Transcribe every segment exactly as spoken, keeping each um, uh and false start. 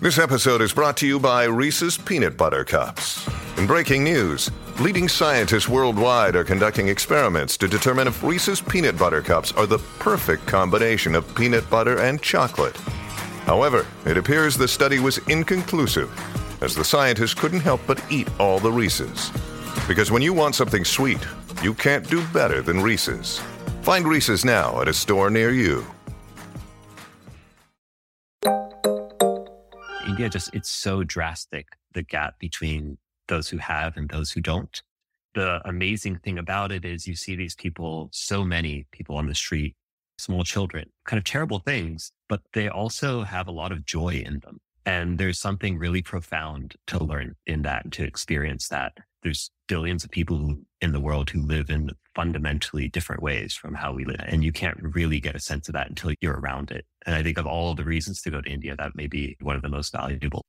This episode is brought to you by Reese's Peanut Butter Cups. In breaking news, leading scientists worldwide are conducting experiments to determine if Reese's Peanut Butter Cups are the perfect combination of peanut butter and chocolate. However, it appears the study was inconclusive, as the scientists couldn't help but eat all the Reese's. Because when you want something sweet, you can't do better than Reese's. Find Reese's now at a store near you. India just, it's so drastic, the gap between those who have and those who don't. The amazing thing about it is you see these people, so many people on the street, small children, kind of terrible things, but they also have a lot of joy in them. And there's something really profound to learn in that, to experience that. There's billions of people who, in the world who live in fundamentally different ways from how we live. And you can't really get a sense of that until you're around it. And I think of all the reasons to go to India, that may be one of the most valuable.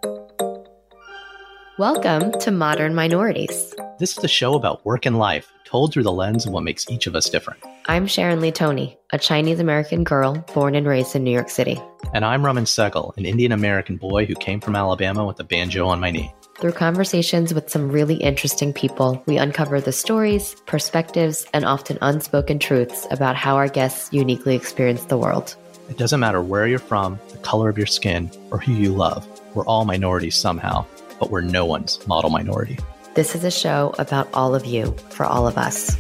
Welcome to Modern Minorities. This is a show about work and life, told through the lens of what makes each of us different. I'm Sharon Lee Tony, a Chinese-American girl born and raised in New York City. And I'm Raman Sehgal, an Indian-American boy who came from Alabama with a banjo on my knee. Through conversations with some really interesting people, we uncover the stories, perspectives, and often unspoken truths about how our guests uniquely experience the world. It doesn't matter where you're from, the color of your skin, or who you love. We're all minorities somehow, but we're no one's model minority. This is a show about all of you, for all of us.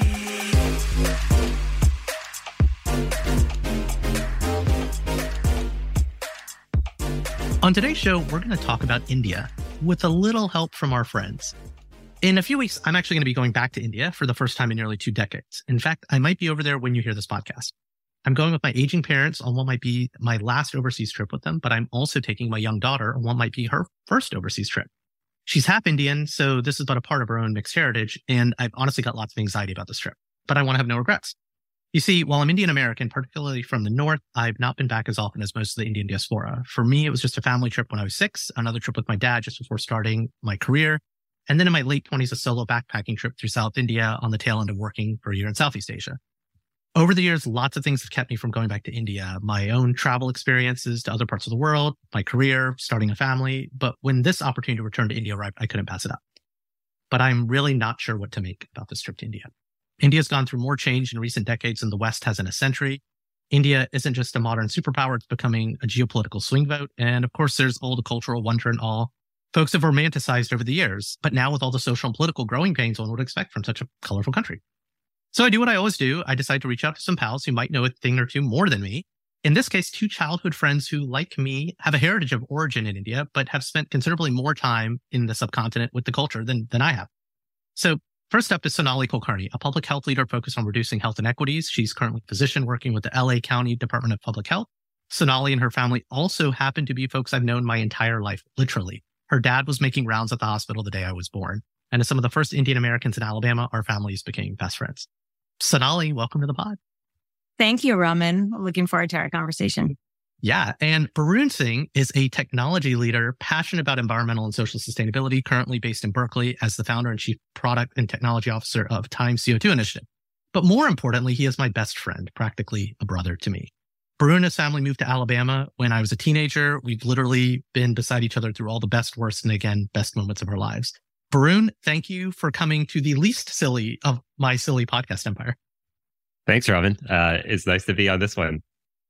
On today's show, we're going to talk about India with a little help from our friends. In a few weeks, I'm actually going to be going back to India for the first time in nearly two decades. In fact, I might be over there when you hear this podcast. I'm going with my aging parents on what might be my last overseas trip with them, but I'm also taking my young daughter on what might be her first overseas trip. She's half Indian, so this is but a part of her own mixed heritage, and I've honestly got lots of anxiety about this trip, but I want to have no regrets. You see, while I'm Indian American, particularly from the North, I've not been back as often as most of the Indian diaspora. For me, it was just a family trip when I was six, another trip with my dad just before starting my career, and then in my late twenties, a solo backpacking trip through South India on the tail end of working for a year in Southeast Asia. Over the years, lots of things have kept me from going back to India. My own travel experiences to other parts of the world, my career, starting a family. But when this opportunity to return to India arrived, I couldn't pass it up. But I'm really not sure what to make about this trip to India. India's gone through more change in recent decades than the West has in a century. India isn't just a modern superpower, it's becoming a geopolitical swing vote. And of course, there's all the cultural wonder and awe folks have romanticized over the years. But now with all the social and political growing pains one would expect from such a colorful country. So I do what I always do. I decide to reach out to some pals who might know a thing or two more than me. In this case, two childhood friends who, like me, have a heritage of origin in India, but have spent considerably more time in the subcontinent with the culture than, than I have. So first up is Sonali Kulkarni, a public health leader focused on reducing health inequities. She's currently a physician working with the L A County Department of Public Health. Sonali and her family also happen to be folks I've known my entire life, literally. Her dad was making rounds at the hospital the day I was born. And as some of the first Indian Americans in Alabama, our families became best friends. Sonali, welcome to the pod. Thank you, Raman. Looking forward to our conversation. Yeah. And Barun Singh is a technology leader passionate about environmental and social sustainability, currently based in Berkeley as the founder and chief product and technology officer of Time C O two Initiative. But more importantly, he is my best friend, practically a brother to me. Barun and his family moved to Alabama when I was a teenager. We've literally been beside each other through all the best, worst, and again, best moments of our lives. Barun, thank you for coming to the least silly of my silly podcast empire. Thanks, Robin. Uh, it's nice to be on this one.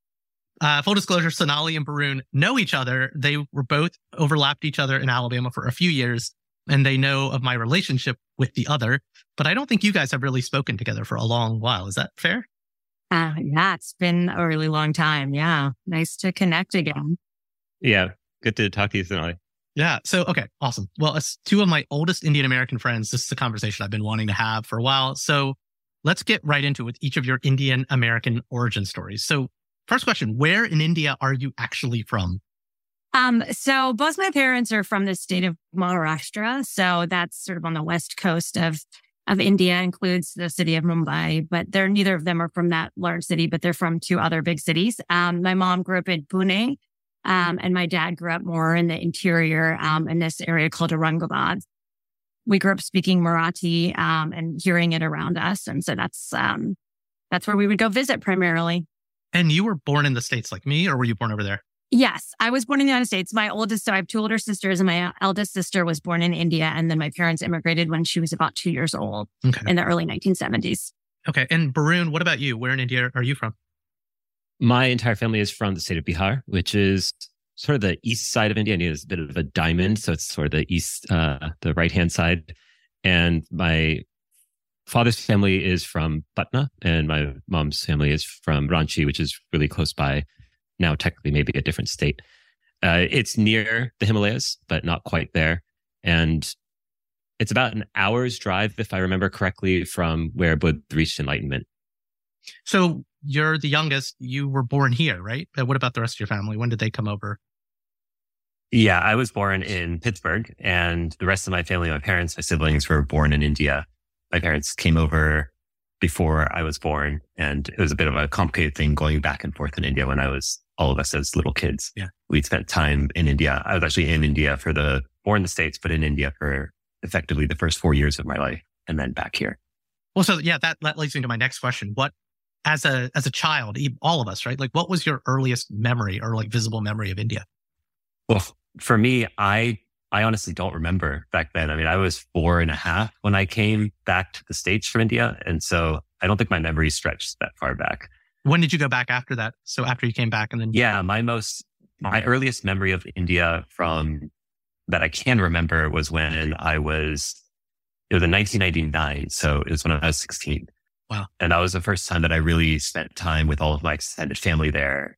Uh, full disclosure, Sonali and Barun know each other. They were both overlapped each other in Alabama for a few years, and they know of my relationship with the other. But I don't think you guys have really spoken together for a long while. Is that fair? Uh, yeah, it's been a really long time. Yeah. Nice to connect again. Yeah. Good to talk to you, Sonali. Yeah. So, okay. Awesome. Well, as two of my oldest Indian American friends, this is a conversation I've been wanting to have for a while. So let's get right into it with each of your Indian American origin stories. So first question, where in India are you actually from? Um, so both my parents are from the state of Maharashtra. So that's sort of on the west coast of, of India, includes the city of Mumbai, but they're neither of them are from that large city, but they're from two other big cities. Um, my mom grew up in Pune. Um, and my dad grew up more in the interior, um, in this area called Aurangabad. We grew up speaking Marathi, um, and hearing it around us. And so that's, um, that's where we would go visit primarily. And you were born in the States like me, or were you born over there? Yes, I was born in the United States. My oldest, so I have two older sisters, and my eldest sister was born in India. And then my parents immigrated when she was about two years old Okay. in the early nineteen seventies. Okay. And Barun, what about you? Where in India are you from? My entire family is from the state of Bihar, which is sort of the east side of India. India is a bit of a diamond, so it's sort of the east, uh, the right-hand side. And my father's family is from Patna, and my mom's family is from Ranchi, which is really close by. Now, technically, maybe a different state. Uh, it's near the Himalayas, but not quite there. And it's about an hour's drive, if I remember correctly, from where Buddha reached enlightenment. So you're the youngest. You were born here, right? Uh, What about the rest of your family? When did they come over? Yeah, I was born in Pittsburgh, and the rest of my family, my parents, my siblings were born in India. My parents came over before I was born, and it was a bit of a complicated thing going back and forth in India when I was, all of us as little kids. Yeah. We'd spent time in India. I was actually in India for the, born in the States, but in India for effectively the first four years of my life, and then back here. Well, so yeah, that, that leads me to my next question. What, as a as a child, e- all of us, right? Like, what was your earliest memory or like visible memory of India? Well, for me, I I honestly don't remember back then. I mean, I was four and a half when I came back to the States from India. And so I don't think my memory stretched that far back. When did you go back after that? So after you came back and then... Yeah, my most, my earliest memory of India from that I can remember was when I was, it was in nineteen ninety-nine. So it was when I was sixteen. Wow. And that was the first time that I really spent time with all of my extended family there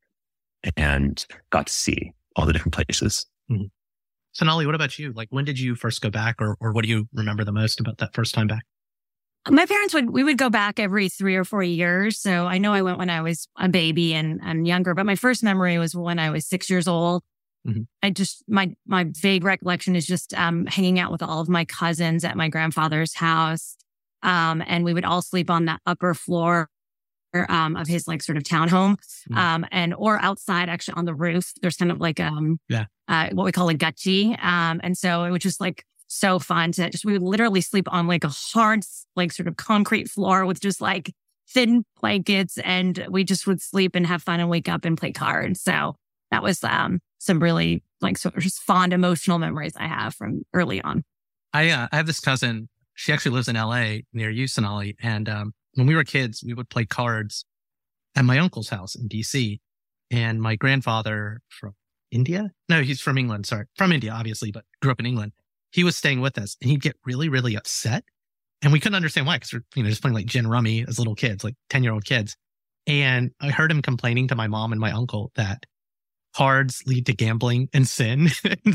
and got to see all the different places. Mm-hmm. Sonali, what about you? Like, when did you first go back, or or what do you remember the most about that first time back? My parents would, we would go back every three or four years. So I know I went when I was a baby and, and younger, but my first memory was when I was six years old. Mm-hmm. I just, my, my vague recollection is just, um, hanging out with all of my cousins at my grandfather's house. Um, and we would all sleep on the upper floor, um, of his like sort of townhome, mm-hmm. um, and, or outside actually on the roof. There's kind of like, um, yeah, uh, what we call a gachi. Um, and so it was just like, so fun to just, we would literally sleep on like a hard, like sort of concrete floor with just like thin blankets, and we just would sleep and have fun and wake up and play cards. So that was, um, some really like sort of just fond emotional memories I have from early on. I, uh, I have this cousin. She actually lives in L A near you, Sonali. And, um, when we were kids, we would play cards at my uncle's house in D C, and my grandfather from India. No, he's from England. Sorry. From India, obviously, but grew up in England. He was staying with us, and he'd get really, really upset. And we couldn't understand why, because we're, you know, just playing like gin rummy as little kids, like ten year old kids. And I heard him complaining to my mom and my uncle that cards lead to gambling and sin.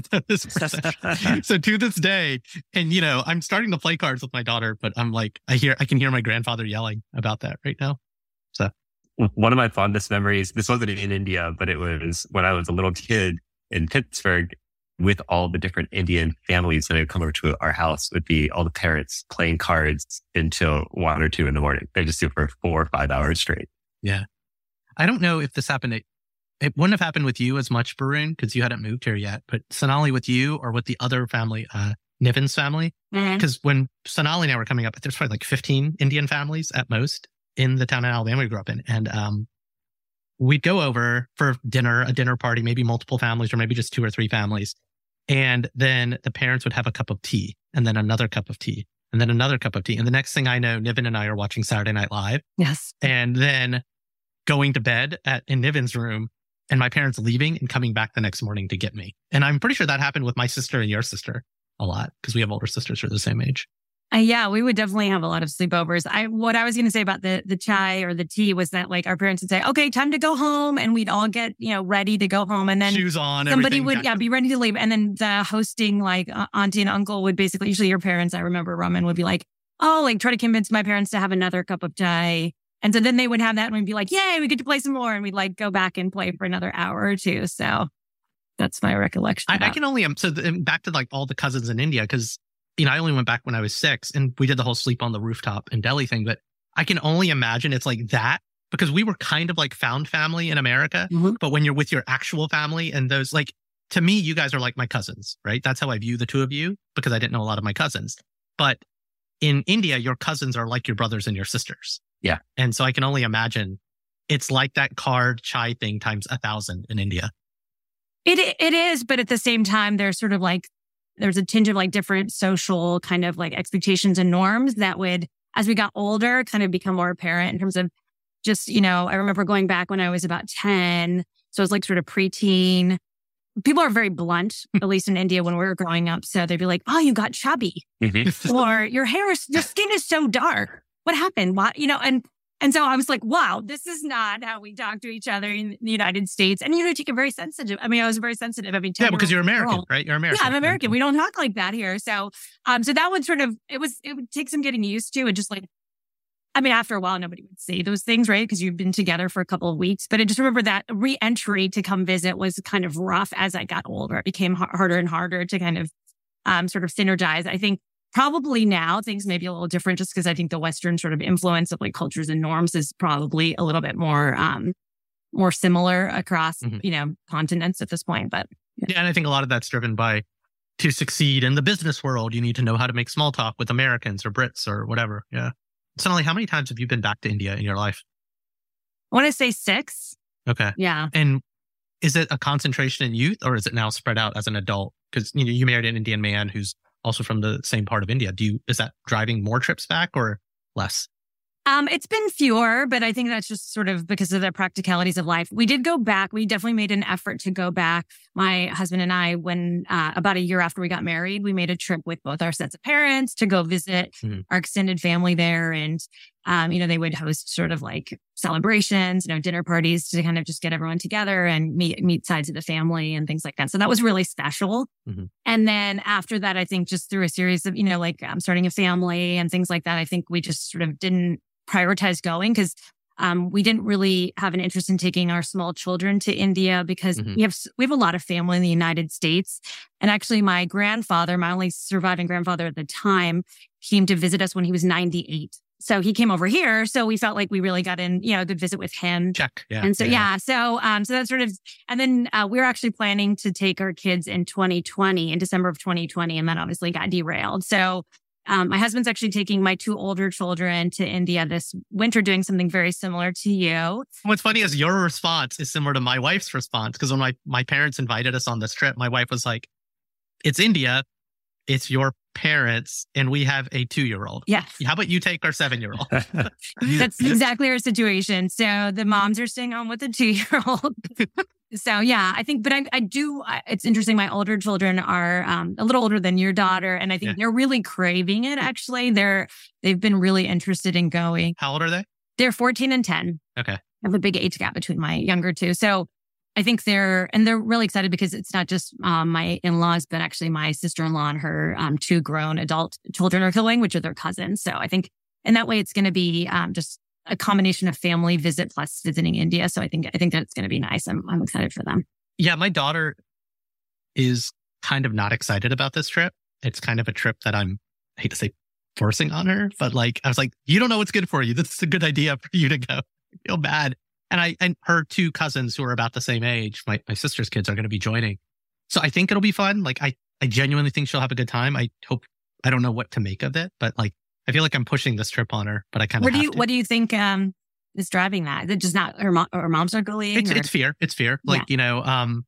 So to this day, and you know, I'm starting to play cards with my daughter, but I'm like, I hear, I can hear my grandfather yelling about that right now. So one of my fondest memories, this wasn't in India, but it was when I was a little kid in Pittsburgh, with all the different Indian families that would come over to our house, would be all the parents playing cards until one or two in the morning. They just do it for four or five hours straight. Yeah. I don't know if this happened. It, it wouldn't have happened with you as much, Barun, because you hadn't moved here yet. But Sonali, with you or with the other family, uh, Nivin's family? Because mm-hmm. when Sonali and I were coming up, there's probably like fifteen Indian families at most in the town in Alabama we grew up in. And um, we'd go over for dinner, a dinner party, maybe multiple families or maybe just two or three families. And then the parents would have a cup of tea, and then another cup of tea, and then another cup of tea. And the next thing I know, Niven and I are watching Saturday Night Live. Yes. And then going to bed at in Niven's room, and my parents leaving and coming back the next morning to get me. And I'm pretty sure that happened with my sister and your sister a lot, because we have older sisters who are the same age. Uh, yeah, we would definitely have a lot of sleepovers. I, what I was going to say about the, the chai or the tea was that like our parents would say, okay, time to go home. And we'd all get, you know, ready to go home. And then shoes on, somebody would, yeah, be ready to leave. And then the hosting, like uh, auntie and uncle would basically, usually your parents, I remember Raman would be like, oh, like try to convince my parents to have another cup of chai. And so then they would have that and we'd be like, yay, we get to play some more. And we'd like go back and play for another hour or two. So that's my recollection. I, I can only, um, so the, back to like all the cousins in India, because you know, I only went back when I was six, and we did the whole sleep on the rooftop in Delhi thing, but I can only imagine it's like that, because we were kind of like found family in America, mm-hmm. but when you're with your actual family and those, like, to me, you guys are like my cousins, right? That's how I view the two of you, because I didn't know a lot of my cousins. But in India, your cousins are like your brothers and your sisters. Yeah. And so I can only imagine it's like that card chai thing times a thousand in India. It it is, but at the same time, there's sort of like, there's a tinge of like different social kind of like expectations and norms that would, as we got older, kind of become more apparent in terms of just, you know, I remember going back when I was about ten. So I was like sort of preteen. People are very blunt, at least in India when we were growing up. So they'd be like, oh, you got chubby. Mm-hmm. Or your hair is, your skin is so dark. What happened? What, you know, and And so I was like, wow, this is not how we talk to each other in the United States. And, you know, you get very sensitive. I mean, I was very sensitive. I mean, yeah, because you're American, girl. right? You're American. Yeah, I'm American. We don't talk like that here. So, um, so that would sort of, it was, it would take some getting used to. And just like, I mean, after a while, nobody would say those things, right? Because you've been together for a couple of weeks. But I just remember that re-entry to come visit was kind of rough as I got older. It became harder and harder to kind of um, sort of synergize. I think probably now things may be a little different just because I think the Western sort of influence of like cultures and norms is probably a little bit more, um, more similar across, mm-hmm. you know, continents at this point. But yeah. yeah, and I think a lot of that's driven by to succeed in the business world, you need to know how to make small talk with Americans or Brits or whatever. Yeah. Sonali, how many times have you been back to India in your life? I want to say six. Okay. Yeah. And is it a concentration in youth or is it now spread out as an adult? Because you know, you married an Indian man who's also from the same part of India. Do you, is that driving more trips back or less? Um, it's been fewer, but I think that's just sort of because of the practicalities of life. We did go back. We definitely made an effort to go back. My husband and I, when uh, about a year after we got married, we made a trip with both our sets of parents to go visit mm-hmm. our extended family there. And, um, you know, they would host sort of like celebrations, you know, dinner parties to kind of just get everyone together and meet, meet sides of the family and things like that. So that was really special. Mm-hmm. And then after that, I think just through a series of, you know, like um, starting a family and things like that, I think we just sort of didn't prioritize going because um, we didn't really have an interest in taking our small children to India because mm-hmm. we have we have a lot of family in the United States. And actually, my grandfather, my only surviving grandfather at the time, came to visit us when he was ninety-eight. So he came over here. So we felt like we really got in, you know, a good visit with him. Check. Yeah. And so, yeah. yeah. So, um, so that's sort of, and then uh, we were actually planning to take our kids in twenty twenty, in December of twenty twenty, and that obviously got derailed. So Um, my husband's actually taking my two older children to India this winter, doing something very similar to you. What's funny is your response is similar to my wife's response. Because when my, my parents invited us on this trip, my wife was like, it's India, it's your parents, and we have a two-year-old. Yeah. How about you take our seven-year-old? That's exactly our situation. So the moms are staying home with the two-year-old. So yeah, I think, but I, I do, it's interesting. My older children are um, a little older than your daughter. And I think yeah. they're really craving it. Actually, they're, they've been really interested in going. How old are they? They're fourteen and ten. Okay. I have a big age gap between my younger two. So I think they're, and they're really excited because it's not just um, my in-laws, but actually my sister-in-law and her um, two grown adult children are going, which are their cousins. So I think in that way, it's going to be um, just a combination of family visit plus visiting India. So I think, I think that it's going to be nice. I'm, I'm excited for them. Yeah. My daughter is kind of not excited about this trip. It's kind of a trip that I'm, I hate to say forcing on her, but like, I was like, you don't know what's good for you. This is a good idea for you to go. I feel bad. And I, and her two cousins who are about the same age, my, my sister's kids are going to be joining. So I think it'll be fun. Like, I, I genuinely think she'll have a good time. I hope, I don't know what to make of it, but like, I feel like I'm pushing this trip on her, but I kind of What do have you to. What do you think um, is driving that? Is it just not her, mom, her mom's not going? It's, it's fear. It's fear. Like, yeah. you know, um,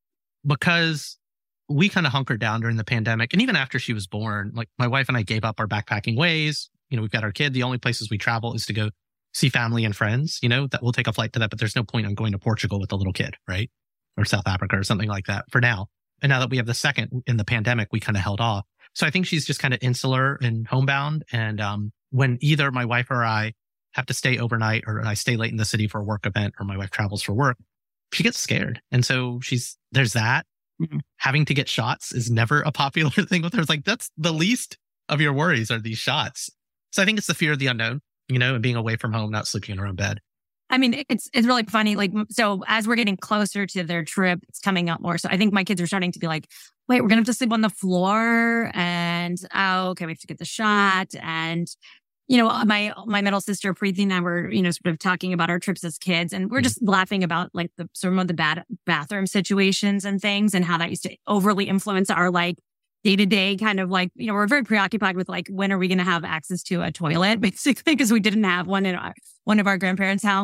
because we kind of hunkered down during the pandemic. And even after she was born, like my wife and I gave up our backpacking ways. You know, we've got our kid. The only places we travel is to go see family and friends, you know, that we'll take a flight to that. But there's no point in going to Portugal with a little kid, right? Or South Africa or something like that for now. And now that we have the second in the pandemic, we kind of held off. So I think she's just kind of insular and homebound. And um, when either my wife or I have to stay overnight or I stay late in the city for a work event or my wife travels for work, she gets scared. And so she's, there's that. Mm-hmm. Having to get shots is never a popular thing with her. It's like, that's the least of your worries are these shots. So I think it's the fear of the unknown, you know, and being away from home, not sleeping in her own bed. I mean, it's it's really funny. Like, so as we're getting closer to their trip, it's coming up more. So I think my kids are starting to be like, wait, we're going to have to sleep on the floor. And, oh, okay, we have to get the shot. And, you know, my my middle sister, Preeti, and I were, you know, sort of talking about our trips as kids. And we're mm-hmm. just laughing about like the some of the bad bathroom situations and things and how that used to overly influence our like day to day kind of like, you know, we're very preoccupied with like, when are we going to have access to a toilet, basically, because we didn't have one in our, one of our grandparents' homes.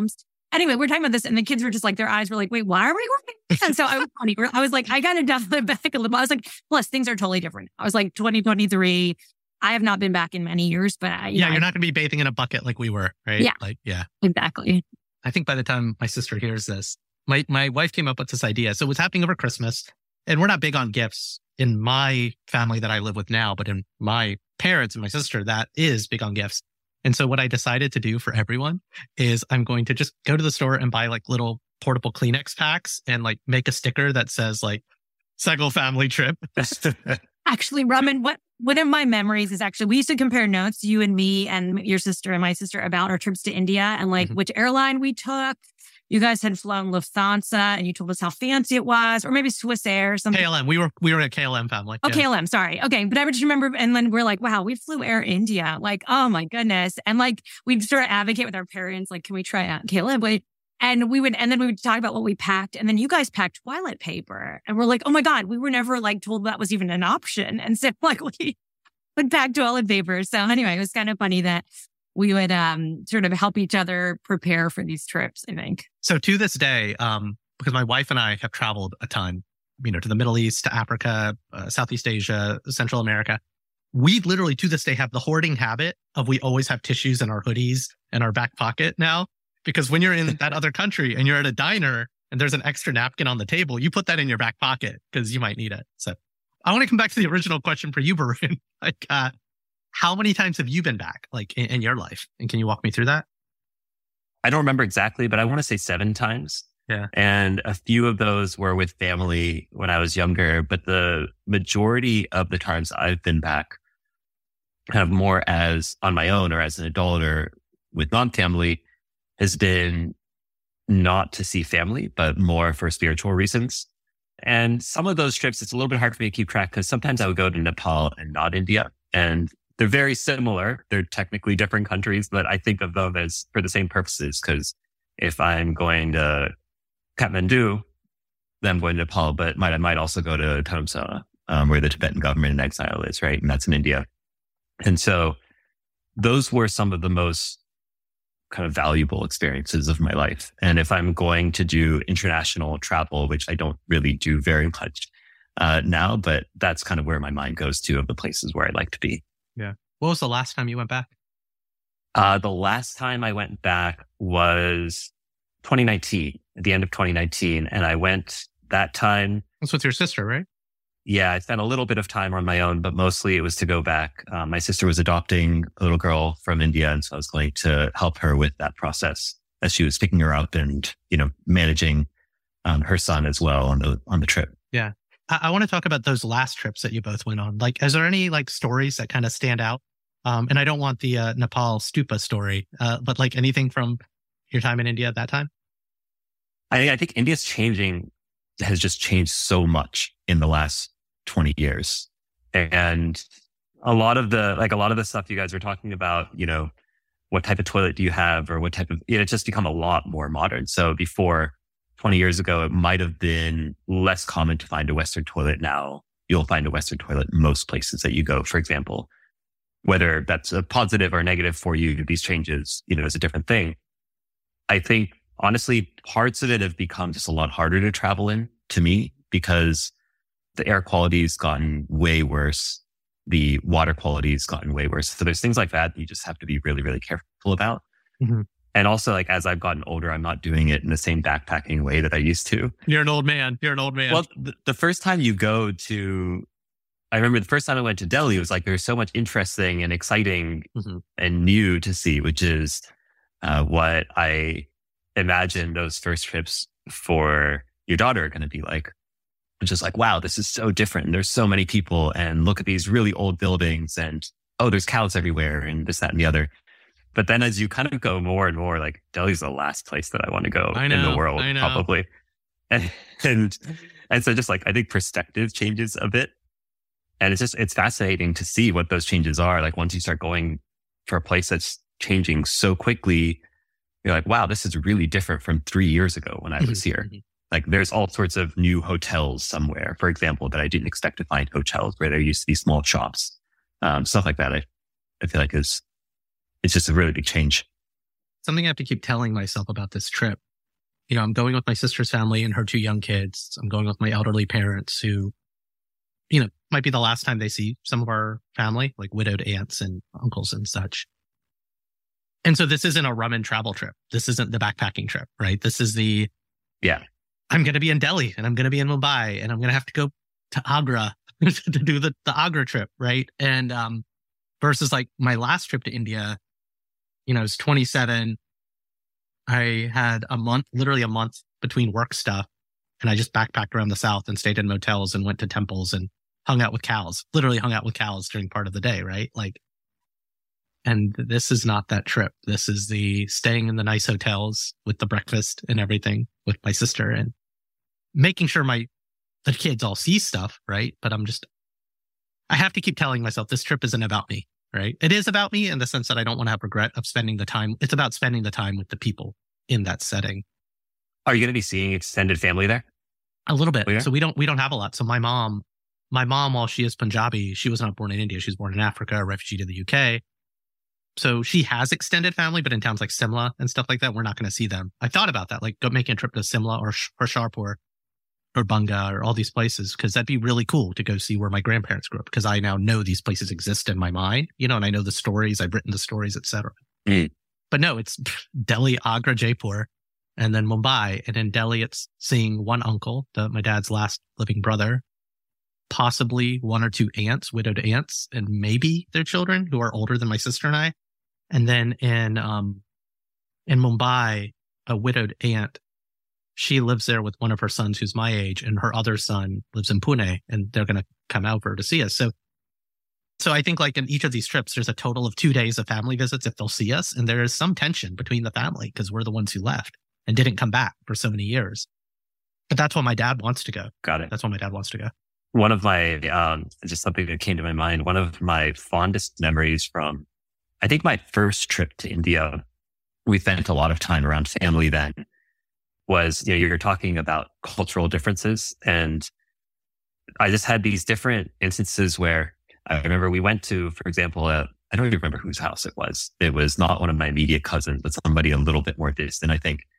Anyway, we're talking about this and the kids were just like, their eyes were like, wait, why are we going? And so I was funny. I was like, I got to definitely back a little. I was like, plus things are totally different. I was like twenty twenty-three. I have not been back in many years, but I, you yeah, know, you're I, not going to be bathing in a bucket like we were, right? Yeah. Like, yeah. Exactly. I think by the time my sister hears this, my, my wife came up with this idea. So it was happening over Christmas, and we're not big on gifts in my family that I live with now, but in my parents and my sister, that is big on gifts. And so what I decided to do for everyone is I'm going to just go to the store and buy like little portable Kleenex packs and like make a sticker that says like Segal family trip. Actually, Raman, what one of my memories is actually we used to compare notes, you and me and your sister and my sister, about our trips to India and like mm-hmm. which airline we took. You guys had flown Lufthansa and you told us how fancy it was, or maybe Swiss Air or something. K L M. We were we were a K L M family. Oh, yeah. K L M. Sorry. Okay. But I would just remember, and then we're like, wow, we flew Air India. Like, oh my goodness. And like, we'd sort of advocate with our parents, like, can we try out K L M? But, and we would, and then we would talk about what we packed. And then you guys packed toilet paper. And we're like, oh my God, we were never like told that was even an option. And so like, we would pack toilet paper. So anyway, it was kind of funny that we would um, sort of help each other prepare for these trips, I think. So to this day, um, because my wife and I have traveled a ton, you know, to the Middle East, to Africa, uh, Southeast Asia, Central America, we literally to this day have the hoarding habit of we always have tissues in our hoodies and our back pocket now. Because when you're in that other country and you're at a diner and there's an extra napkin on the table, you put that in your back pocket because you might need it. So I want to come back to the original question for you, Barun. like, uh, how many times have you been back, like in, in your life? And can you walk me through that? I don't remember exactly, but I want to say seven times. Yeah. And a few of those were with family when I was younger, but the majority of the times I've been back kind of more as on my own or as an adult or with non-family has been not to see family, but more for spiritual reasons. And some of those trips, it's a little bit hard for me to keep track because sometimes I would go to Nepal and not India. And they're very similar. They're technically different countries, but I think of them as for the same purposes. Because if I'm going to Kathmandu, then I'm going to Nepal, but might, I might also go to Dharamsala, um, where the Tibetan government in exile is, right? And that's in India. And so those were some of the most kind of valuable experiences of my life. And if I'm going to do international travel, which I don't really do very much uh, now, but that's kind of where my mind goes to of the places where I'd like to be. Yeah. What was the last time you went back? Uh, the last time I went back was twenty nineteen, at the end of twenty nineteen. And I went that time. That's with your sister, right? Yeah, I spent a little bit of time on my own, but mostly it was to go back. Um, my sister was adopting a little girl from India. And so I was going to help her with that process as she was picking her up and, you know, managing um, her son as well on the, on the trip. Yeah. I, I want to talk about those last trips that you both went on. Like, is there any like stories that kind of stand out? Um, and I don't want the uh, Nepal stupa story, uh, but like anything from your time in India at that time? I, I think India's changing, has just changed so much in the last twenty years. And a lot of the, like a lot of the stuff you guys were talking about, you know, what type of toilet do you have or what type of, you know, it's just become a lot more modern. So before twenty years ago, it might have been less common to find a Western toilet. Now you'll find a Western toilet in most places that you go, for example. Whether that's a positive or negative for you, these changes, you know, is a different thing. I think honestly, parts of it have become just a lot harder to travel in to me because the air quality has gotten way worse. The water quality has gotten way worse. So there's things like that you just have to be really, really careful about. Mm-hmm. And also, like, as I've gotten older, I'm not doing it in the same backpacking way that I used to. You're an old man. You're an old man. Well, the, the first time you go to, I remember the first time I went to Delhi, it was like, there's so much interesting and exciting mm-hmm. and new to see, which is uh, what I imagine those first trips for your daughter are going to be like. It's just like, wow, this is so different. There's so many people and look at these really old buildings and, oh, there's cows everywhere and this, that, and the other. But then as you kind of go more and more, like Delhi's the last place that I want to go I know, in the world, I know. probably. And, and, and so just like, I think perspective changes a bit. And it's just, it's fascinating to see what those changes are. Like once you start going for a place that's changing so quickly, you're like, wow, this is really different from three years ago when I was here. Like there's all sorts of new hotels somewhere, for example, that I didn't expect to find hotels where there used to be small shops. Um, stuff like that. I, I feel like is, it's just a really big change. something I have to keep telling myself about this trip. You know, I'm going with my sister's family and her two young kids. I'm going with my elderly parents who, you know, might be the last time they see some of our family, like widowed aunts and uncles and such. And so this isn't a rum and travel trip. This isn't the backpacking trip, right? This is the, yeah, I'm going to be in Delhi and I'm going to be in Mumbai and I'm going to have to go to Agra to do the, the Agra trip, right? And um, versus like my last trip to India, you know, I was twenty-seven. I had a month, literally a month between work stuff. And I just backpacked around the South and stayed in motels and went to temples and hung out with cows, literally hung out with cows during part of the day, right? Like, and this is not that trip. This is the staying in the nice hotels with the breakfast and everything with my sister and making sure my the kids all see stuff, right? But I'm just, I have to keep telling myself this trip isn't about me, right? It is about me in the sense that I don't want to have regret of spending the time. It's about spending the time with the people in that setting. Are you going to be seeing extended family there? A little bit. Oh, yeah? So we don't, we don't have a lot. So my mom, my mom, while she is Punjabi, she was not born in India. She was born in Africa, a refugee to the U K. So she has extended family, but in towns like Simla and stuff like that, we're not going to see them. I thought about that, like go making a trip to Simla or Hoshiarpur or Banga or all these places, because that'd be really cool to go see where my grandparents grew up, because I now know these places exist in my mind, you know, and I know the stories, I've written the stories, et cetera. Mm. But no, it's Delhi, Agra, Jaipur, and then Mumbai. And in Delhi, it's seeing one uncle, the, my dad's last living brother, possibly one or two aunts, widowed aunts, and maybe their children who are older than my sister and I. And then in um in Mumbai, a widowed aunt, she lives there with one of her sons who's my age, and her other son lives in Pune, and they're going to come over to see us. So, so I think like in each of these trips, there's a total of two days of family visits if they'll see us, and there is some tension between the family because we're the ones who left and didn't come back for so many years. But that's why my dad wants to go. Got it. That's why my dad wants to go. One of my, um, just something that came to my mind, one of my fondest memories from, I think my first trip to India, we spent a lot of time around family then, was, you know, you're talking about cultural differences. And I just had these different instances where I remember we went to, for example, uh, I don't even remember whose house it was. It was not one of my immediate cousins, but somebody a little bit more distant, I think.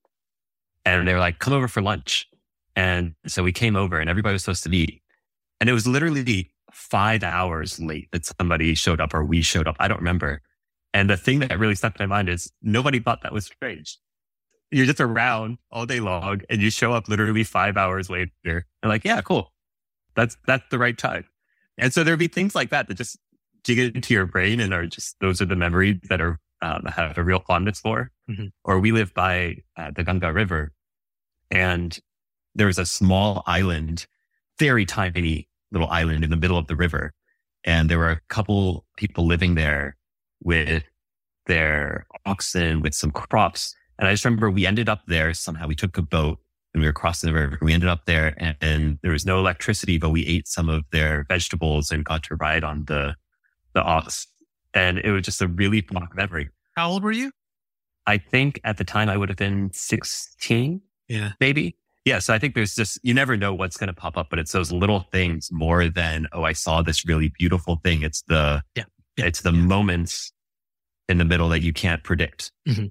And they were like, come over for lunch. And so we came over and everybody was supposed to meet. And it was literally five hours late that somebody showed up or we showed up. I don't remember. And the thing that really stuck in my mind is nobody thought that was strange. You're just around all day long and you show up literally five hours later. And like, yeah, cool. That's, that's the right time. And so there'd be things like that that just dig into your brain and are just, those are the memories that are, um, have a real fondness for. Mm-hmm. Or we live by uh, the Ganga River, and there was a small island, very tiny little island in the middle of the river. And there were a couple people living there with their oxen, with some crops. And I just remember we ended up there somehow. We took a boat and we were crossing the river. We ended up there and, and there was no electricity, but we ate some of their vegetables and got to ride on the, the ox. And it was just a really fond memory. How old were you? I think at the time I would have been sixteen. Yeah. Maybe. Yeah. So I think there's just, you never know what's going to pop up, but it's those little things more than, oh, I saw this really beautiful thing. It's the, yeah. Yeah. it's the yeah. moments in the middle that you can't predict. Mm-hmm.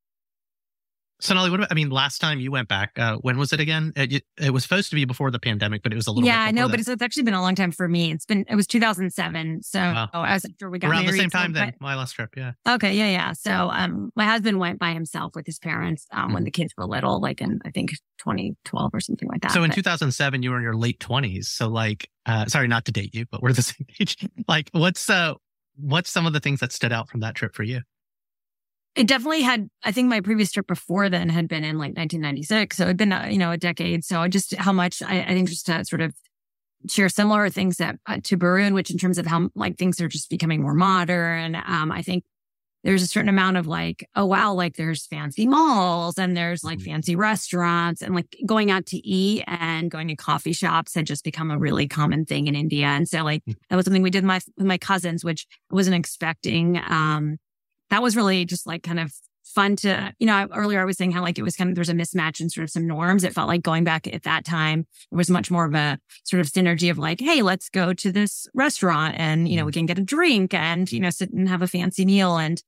Sonali, what about, I mean, last time you went back, uh, when was it again? It, it was supposed to be before the pandemic, but it was a little yeah, bit I know, that. but it's, it's actually been a long time for me. It's been, it was two thousand seven. So wow. oh, I was after we got around married. the same time so, then, my last trip. Yeah. Okay. Yeah. Yeah. So, um, my husband went by himself with his parents, um, mm-hmm. when the kids were little, like in, I think twenty twelve or something like that. So in but, two thousand seven, you were in your late twenties. So like, uh, sorry, not to date you, but we're the same age. Like what's, uh, what's some of the things that stood out from that trip for you? It definitely had, I think my previous trip before then had been in like nineteen ninety-six. So it'd been, uh, you know, a decade. So just how much, I, I think just to sort of share similar things that uh, to Barun, which in terms of how like things are just becoming more modern. Um, I think there's a certain amount of like, oh, wow, like there's fancy malls and there's like mm-hmm. fancy restaurants and like going out to eat and going to coffee shops had just become a really common thing in India. And so like that was something we did with my, with my cousins, which I wasn't expecting. Um, That was really just like kind of fun to, you know, earlier I was saying how like it was kind of, there's a mismatch in sort of some norms. It felt like going back at that time, it was much more of a sort of synergy of like, hey, let's go to this restaurant and, you know, we can get a drink and, you know, sit and have a fancy meal. And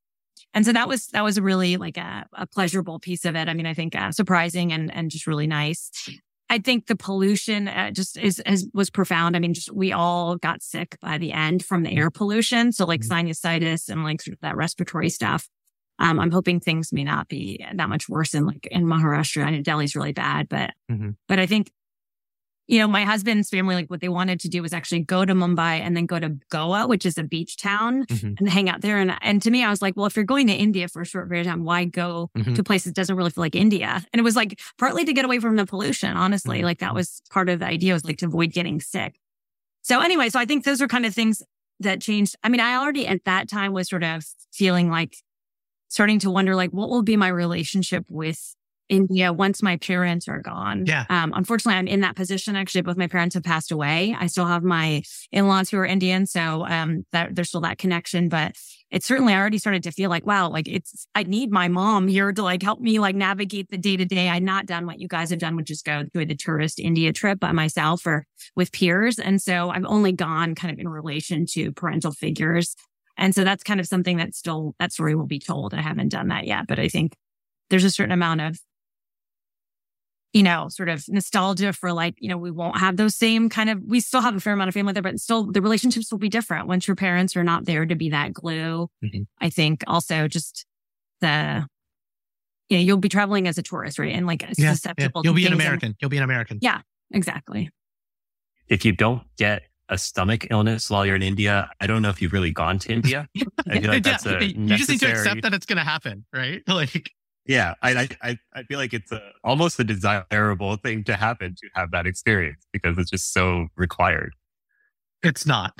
And so that was, that was a really like a, a pleasurable piece of it. I mean, I think uh, surprising and, and just really nice. I think the pollution uh, just is, is, was profound. I mean, just, we all got sick by the end from the air pollution. So like sinusitis and like sort of that respiratory stuff. Um, I'm hoping things may not be that much worse in like in Maharashtra. I know Delhi's really bad, but, mm-hmm. but I think, you know, my husband's family, like what they wanted to do was actually go to Mumbai and then go to Goa, which is a beach town, mm-hmm. and hang out there. And, and to me, I was like, well, if you're going to India for a short period of time, why go mm-hmm. to places that doesn't really feel like India? And it was like partly to get away from the pollution, honestly. Mm-hmm. Like that was part of the idea, was like to avoid getting sick. So anyway, so I think those are kind of things that changed. I mean, I already at that time was sort of feeling like starting to wonder, like, what will be my relationship with India once my parents are gone. Yeah. Um, unfortunately, I'm in that position. Actually, both my parents have passed away. I still have my in-laws who are Indian. So, um, that there's still that connection, but it's certainly, I already started to feel like, wow, like it's, I need my mom here to like help me like navigate the day to day. I'd not done what you guys have done, which is go through the tourist India trip by myself or with peers. And so I've only gone kind of in relation to parental figures. And so that's kind of something that still, that story will be told. I haven't done that yet, but I think there's a certain amount of, you know, sort of nostalgia for like, you know, we won't have those same kind of, we still have a fair amount of family there, but still the relationships will be different once your parents are not there to be that glue. Mm-hmm. I think also just the, you know, you'll be traveling as a tourist, right? And like yeah, susceptible. Yeah. You'll be an things American. And, You'll be an American. Yeah, exactly. If you don't get a stomach illness while you're in India, I don't know if you've really gone to India. I feel like that's yeah, a you necessary... just need to accept that it's going to happen, right? Like, yeah, I, I I feel like it's a, almost a desirable thing to happen to have that experience because it's just so required. It's not.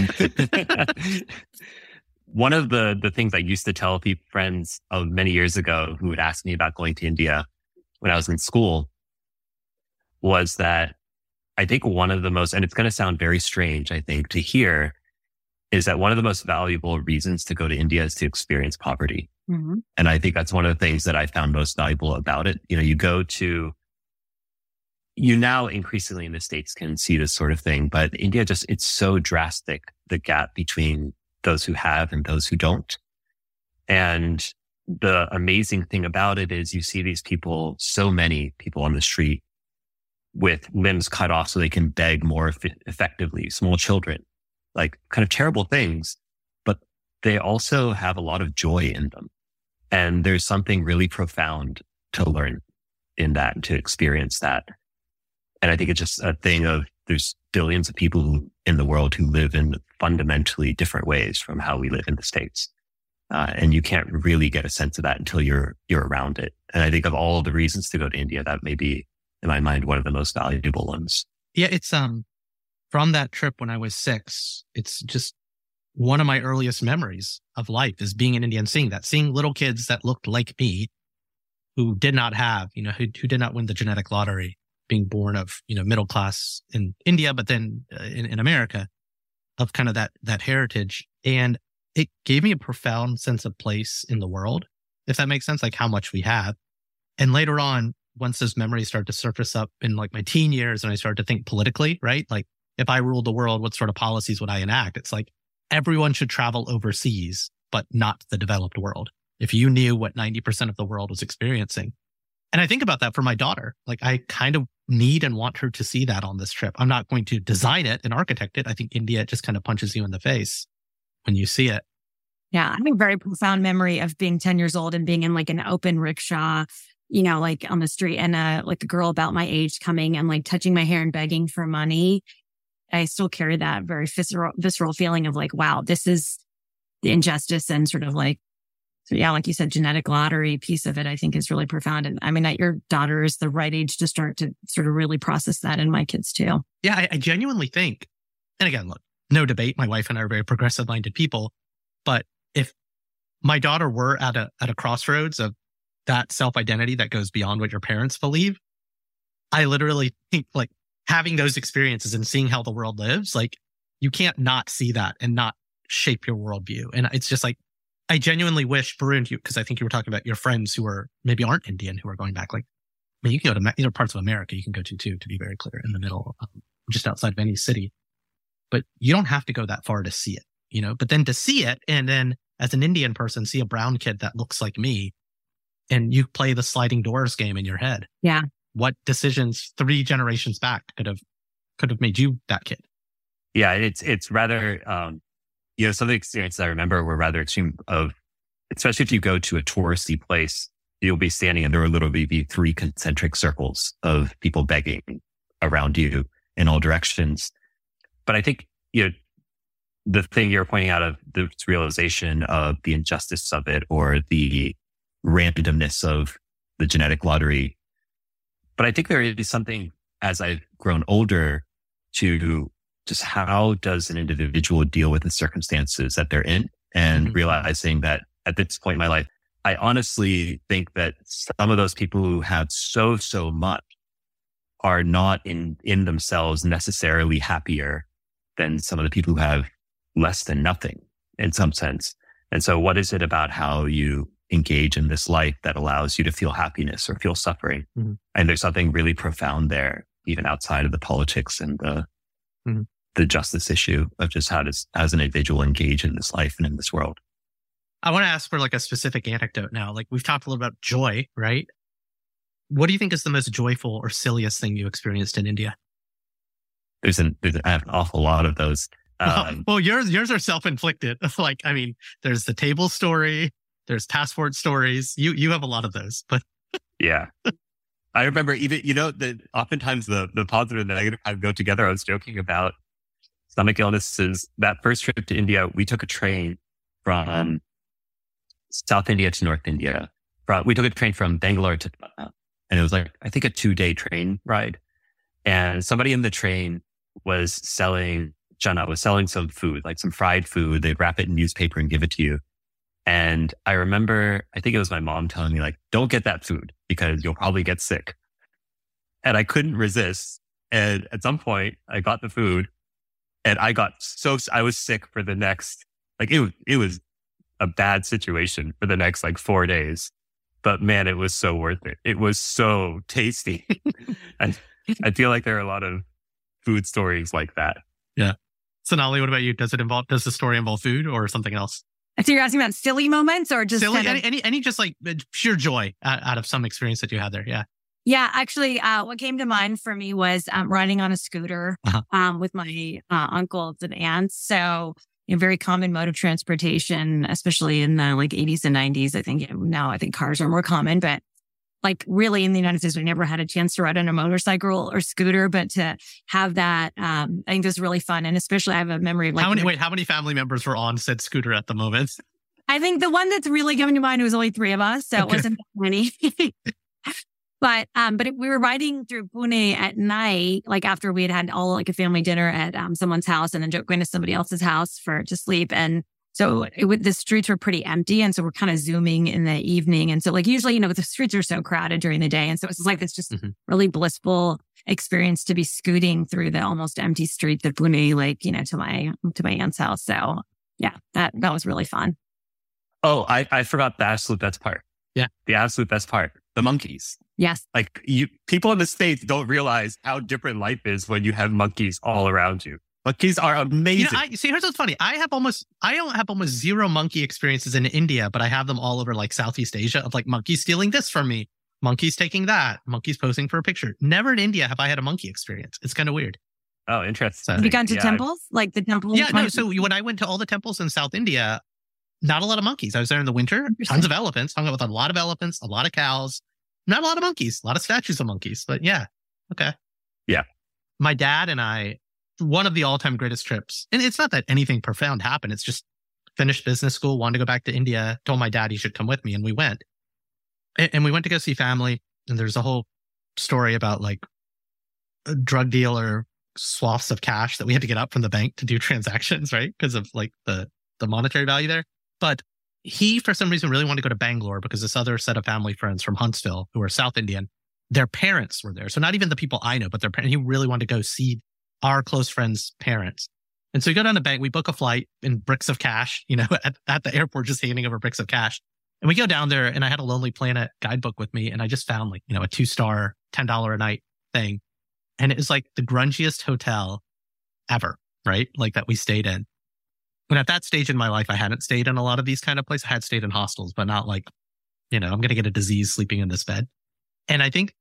One of the the things I used to tell people, friends of many years ago who would ask me about going to India when I was in school was that I think one of the most, and it's going to sound very strange, I think, to hear, is that one of the most valuable reasons to go to India is to experience poverty. Mm-hmm. And I think that's one of the things that I found most valuable about it. You know, you go to, you now increasingly in the States can see this sort of thing, but India just, it's so drastic, the gap between those who have and those who don't. And the amazing thing about it is you see these people, so many people on the street with limbs cut off so they can beg more eff- effectively, small children, like kind of terrible things, but they also have a lot of joy in them. And there's something really profound to learn in that, to experience that. And I think it's just a thing of, there's billions of people who, in the world who live in fundamentally different ways from how we live in the States. Uh, and you can't really get a sense of that until you're, you're around it. And I think of all of the reasons to go to India, that may be, in my mind, one of the most valuable ones. Yeah, it's, um, from that trip when I was six, it's just one of my earliest memories of life is being in India and seeing that, seeing little kids that looked like me who did not have, you know, who, who did not win the genetic lottery, being born of, you know, middle class in India, but then uh, in, in America, of kind of that, that heritage. And it gave me a profound sense of place in the world, if that makes sense, like how much we have. And later on, once those memories started to surface up in like my teen years and I started to think politically, right? Like if I ruled the world, what sort of policies would I enact? It's like everyone should travel overseas, but not the developed world. If you knew what ninety percent of the world was experiencing. And I think about that for my daughter. Like I kind of need and want her to see that on this trip. I'm not going to design it and architect it. I think India just kind of punches you in the face when you see it. Yeah. I have a very profound memory of being ten years old and being in like an open rickshaw, you know, like on the street, and uh, like a girl about my age coming and like touching my hair and begging for money. I still carry that very visceral, visceral feeling of like, wow, this is the injustice and sort of like, so yeah, like you said, genetic lottery piece of it, I think is really profound. And I mean, your daughter is the right age to start to sort of really process that, and my kids too. Yeah, I, I genuinely think, and again, look, no debate. My wife and I are very progressive minded people, but if my daughter were at a, at a crossroads of that self-identity that goes beyond what your parents believe, I literally think like having those experiences and seeing how the world lives, like you can't not see that and not shape your worldview. And it's just like, I genuinely wish, Varun, because I think you were talking about your friends who are maybe aren't Indian who are going back. Like, I mean, you can go to, you know, parts of America you can go to too, to be very clear, in the middle, um, just outside of any city. But you don't have to go that far to see it, you know, but then to see it and then as an Indian person, see a brown kid that looks like me, and you play the sliding doors game in your head. Yeah. What decisions three generations back could have could have made you that kid? Yeah, it's it's rather, um, you know, some of the experiences I remember were rather extreme of, especially if you go to a touristy place, you'll be standing and there will literally be three concentric circles of people begging around you in all directions. But I think, you know, the thing you're pointing out of this realization of the injustice of it or the randomness of the genetic lottery. But I think there is something as I've grown older to just how does an individual deal with the circumstances that they're in, and mm-hmm. realizing that at this point in my life, I honestly think that some of those people who have so, so much are not in, in themselves necessarily happier than some of the people who have less than nothing in some sense. And so what is it about how you engage in this life that allows you to feel happiness or feel suffering? Mm-hmm. And there's something really profound there, even outside of the politics and the, mm-hmm. the justice issue of just how does, how does an individual engage in this life and in this world? I want to ask for like a specific anecdote now. Like we've talked a little about joy, right? What do you think is the most joyful or silliest thing you experienced in India? There's an, there's an, I have an awful lot of those. Um, well, yours, yours are self-inflicted. Like, I mean, there's the table story, there's passport stories. You, you have a lot of those, but yeah. I remember even, you know, that oftentimes the, the positive and the negative kind of go together. I was joking about stomach illnesses. That first trip to India, we took a train from South India to North India. From, we took a train from Bangalore to Patna, and it was like, I think a two day train ride. And somebody in the train was selling, Jana was selling some food, like some fried food. They'd wrap it in newspaper and give it to you. And I remember, I think it was my mom telling me like, don't get that food because you'll probably get sick. And I couldn't resist. And at some point I got the food and I got so, I was sick for the next, like it was, it was a bad situation for the next like four days. But man, it was so worth it. It was so tasty. And I feel like there are a lot of food stories like that. Yeah. Sonali, what about you? Does it involve, does the story involve food or something else? So you're asking about silly moments or just silly, kind of... any, any, any just like pure joy out, out of some experience that you had there? Yeah. Yeah, actually, uh, what came to mind for me was um, riding on a scooter uh-huh. um, with my uh, uncles and aunts. So a very common mode of transportation, especially in the like eighties and nineties. I think now I think cars are more common, but like really in the United States, we never had a chance to ride on a motorcycle or scooter, but to have that, um, I think this was really fun. And especially I have a memory of like, how many, wait, how many family members were on said scooter at the moment? I think the one that's really coming to mind was only three of us. So okay. It wasn't that many, but, um, but it, we were riding through Pune at night, like after we had had all like a family dinner at, um, someone's house and then going to somebody else's house for, to sleep. And so it would, the streets were pretty empty. And so we're kind of zooming in the evening. And so like usually, you know, the streets are so crowded during the day. And so it's like this just mm-hmm. really blissful experience to be scooting through the almost empty streets of Pune, like, you know, to my, to my aunt's house. So yeah, that, that was really fun. Oh, I, I forgot the absolute best part. Yeah. The absolute best part. The monkeys. Yes. Like you, people in the States don't realize how different life is when you have monkeys all around you. Monkeys are amazing. You know, I, see, here's what's funny. I have almost, I don't have almost zero monkey experiences in India, but I have them all over like Southeast Asia of like monkeys stealing this from me, monkeys taking that, monkeys posing for a picture. Never in India have I had a monkey experience. It's kind of weird. Oh, interesting. Have you gone to yeah, temples? I've... Like the temples? Yeah, no. So when I went to all the temples in South India, not a lot of monkeys. I was there in the winter, tons of elephants, hung out with a lot of elephants, a lot of cows, not a lot of monkeys, a lot of statues of monkeys, but yeah. Okay. Yeah. My dad and I, one of the all-time greatest trips. And it's not that anything profound happened. It's just finished business school, wanted to go back to India, told my dad he should come with me, and we went. And, and we went to go see family. And there's a whole story about like a drug dealer swaths of cash that we had to get up from the bank to do transactions, right? Because of like the, the monetary value there. But he, for some reason, really wanted to go to Bangalore because this other set of family friends from Huntsville, who are South Indian, their parents were there. So not even the people I know, but their parents. He really wanted to go see our close friends' parents. And so we go down the bank, we book a flight in bricks of cash, you know, at, at the airport, just handing over bricks of cash. And we go down there and I had a Lonely Planet guidebook with me and I just found like, you know, a two star, ten dollars a night thing. And it was like the grungiest hotel ever, right? Like that we stayed in. And at that stage in my life, I hadn't stayed in a lot of these kind of places. I had stayed in hostels, but not like, you know, I'm going to get a disease sleeping in this bed. And I think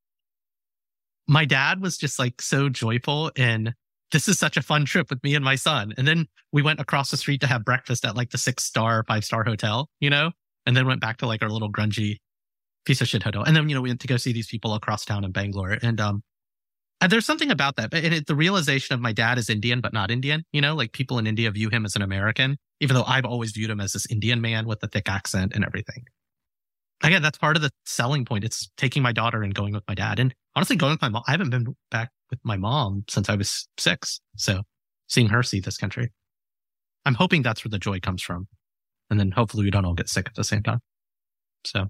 my dad was just like so joyful and this is such a fun trip with me and my son. And then we went across the street to have breakfast at like the six star, five star hotel, you know, and then went back to like our little grungy piece of shit hotel. And then, you know, we went to go see these people across town in Bangalore. And, um, and there's something about that. And it, the realization of my dad is Indian, but not Indian, you know, like people in India view him as an American, even though I've always viewed him as this Indian man with the thick accent and everything. Again, that's part of the selling point. It's taking my daughter and going with my dad. And honestly, going with my mom, I haven't been back with my mom since I was six. So seeing her see this country, I'm hoping that's where the joy comes from. And then hopefully we don't all get sick at the same time. So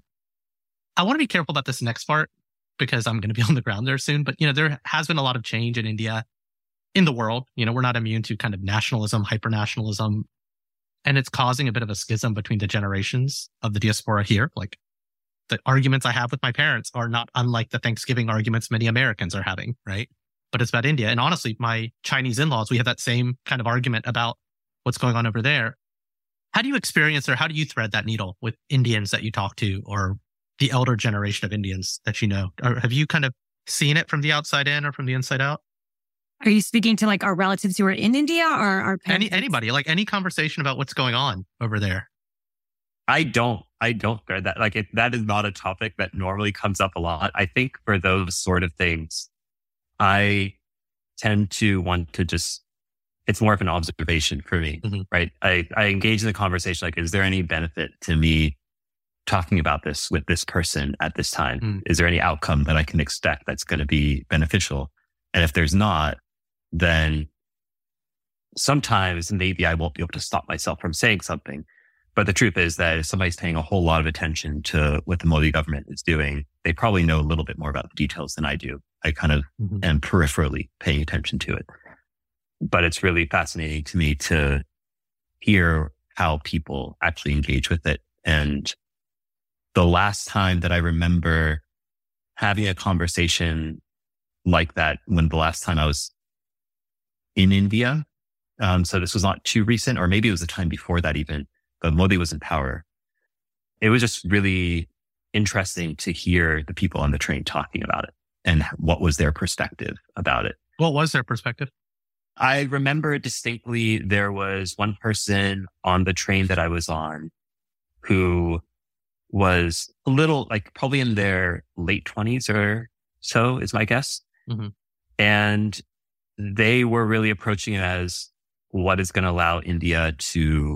I want to be careful about this next part because I'm going to be on the ground there soon. But, you know, there has been a lot of change in India, in the world. You know, we're not immune to kind of nationalism, hyper-nationalism. And it's causing a bit of a schism between the generations of the diaspora here. Like the arguments I have with my parents are not unlike the Thanksgiving arguments many Americans are having, right? But it's about India. And honestly, my Chinese in-laws, we have that same kind of argument about what's going on over there. How do you experience or how do you thread that needle with Indians that you talk to or the elder generation of Indians that you know? Or have you kind of seen it from the outside in or from the inside out? Are you speaking to like our relatives who are in India or our parents? Any, anybody, like any conversation about what's going on over there? I don't, I don't thread that. Like it, that is not a topic that normally comes up a lot. I think for those sort of things, I tend to want to just, it's more of an observation for me, mm-hmm. right? I, I engage in the conversation. Like, is there any benefit to me talking about this with this person at this time? Mm. Is there any outcome that I can expect that's going to be beneficial? And if there's not, then sometimes maybe I won't be able to stop myself from saying something. But the truth is that if somebody's paying a whole lot of attention to what the Modi government is doing, they probably know a little bit more about the details than I do. I kind of mm-hmm. am peripherally paying attention to it. But it's really fascinating to me to hear how people actually engage with it. And the last time that I remember having a conversation like that, when the last time I was in India, um, so this was not too recent, or maybe it was the time before that even, but Modi was in power. It was just really interesting to hear the people on the train talking about it and what was their perspective about it. What was their perspective? I remember distinctly there was one person on the train that I was on who was a little, like probably in their late twenties or so is my guess. Mm-hmm. And they were really approaching it as what is going to allow India to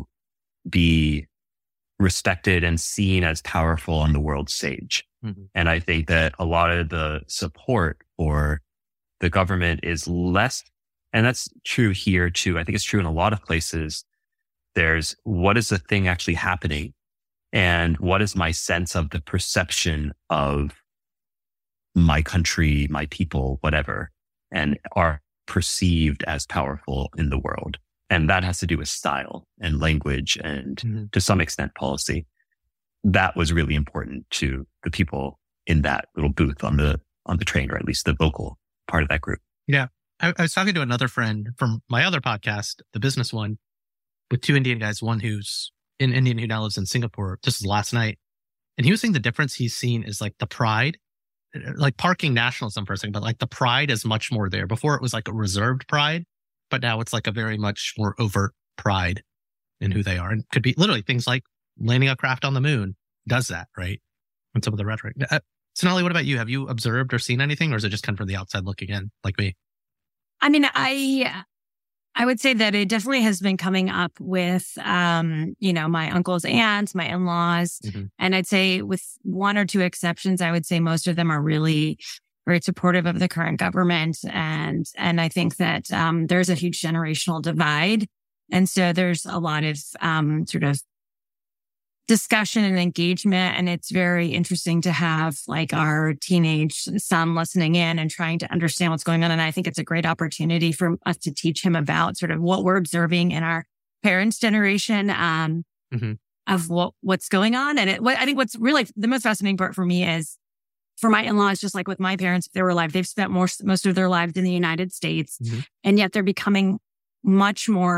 be respected and seen as powerful on the world stage. Mm-hmm. And I think that a lot of the support for the government is less, and that's true here too. I think it's true in a lot of places. There's what is the thing actually happening? And what is my sense of the perception of my country, my people, whatever, and are perceived as powerful in the world. And that has to do with style and language and mm-hmm. to some extent policy. That was really important to the people in that little booth on the, on the train, or at least the vocal part of that group. Yeah. I, I was talking to another friend from my other podcast, the business one, with two Indian guys, one who's in Indian who now lives in Singapore. This was last night. And he was saying the difference he's seen is like the pride, like parking nationalism for a second, but like the pride is much more there. Before it was like a reserved pride, but now it's like a very much more overt pride in who they are. And could be literally things like landing a craft on the moon does that, right? And some of the rhetoric. Uh, Sonali, what about you? Have you observed or seen anything, or is it just kind of from the outside looking in, like me? I mean, I I would say that it definitely has been coming up with, um, you know, my uncles, aunts, my in-laws. Mm-hmm. And I'd say with one or two exceptions, I would say most of them are really very supportive of the current government. And, and I think that, um, there's a huge generational divide. And so there's a lot of, um, sort of discussion and engagement. And it's very interesting to have like our teenage son listening in and trying to understand what's going on. And I think it's a great opportunity for us to teach him about sort of what we're observing in our parents' generation, um, mm-hmm. of what, what's going on. And it, what, I think what's really the most fascinating part for me is for my in-laws, just like with my parents, if they were alive, they've spent more, most of their lives in the United States. Mm-hmm. And yet they're becoming much more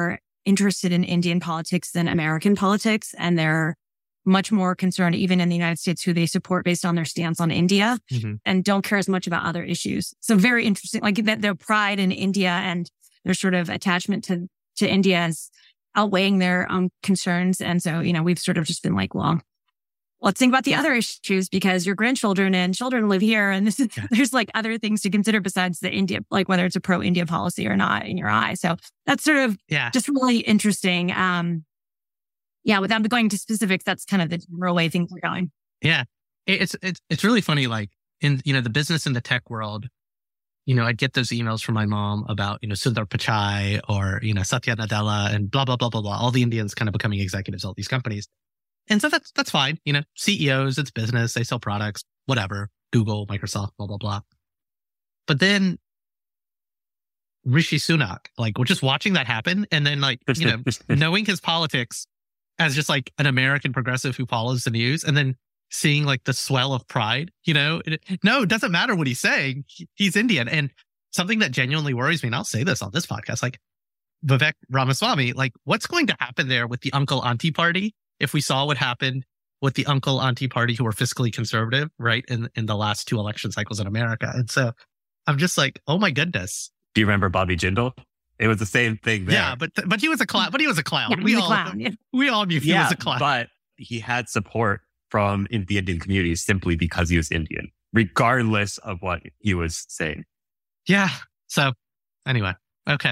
interested in Indian politics than American politics. And they're much more concerned, even in the United States, who they support based on their stance on India, mm-hmm. and don't care as much about other issues. So very interesting, like that their pride in India and their sort of attachment to, to India is outweighing their um, concerns. And so, you know, we've sort of just been like, well, let's think about the other issues because your grandchildren and children live here. And this is, yeah. there's like other things to consider besides the India, like whether it's a pro-India policy or not in your eye. So that's sort of yeah. just really interesting. Um, yeah, without going to specifics, that's kind of the general way things are going. Yeah. It's, it's, it's really funny. Like in, you know, the business and the tech world, you know, I'd get those emails from my mom about, you know, Sundar Pichai or, you know, Satya Nadella and blah, blah, blah, blah, blah. All the Indians kind of becoming executives, all these companies. And so that's, that's fine. You know, C E Os, it's business. They sell products, whatever, Google, Microsoft, blah, blah, blah. But then Rishi Sunak, like we're just watching that happen. And then like, you know, knowing his politics as just like an American progressive who follows the news and then seeing like the swell of pride, you know, it, no, it doesn't matter what he's saying. He's Indian. And something that genuinely worries me, and I'll say this on this podcast, like Vivek Ramaswamy, like what's going to happen there with the uncle auntie party? If we saw what happened with the uncle auntie party who were fiscally conservative, right, in, in the last two election cycles in America. And so I'm just like, oh my goodness. Do you remember Bobby Jindal? It was the same thing there. Yeah, but but he was a clown. But he was a clown. Yeah, we all clown, yeah. we all knew he yeah, was a clown. But he had support from in the Indian community simply because he was Indian, regardless of what he was saying. Yeah. So anyway, okay.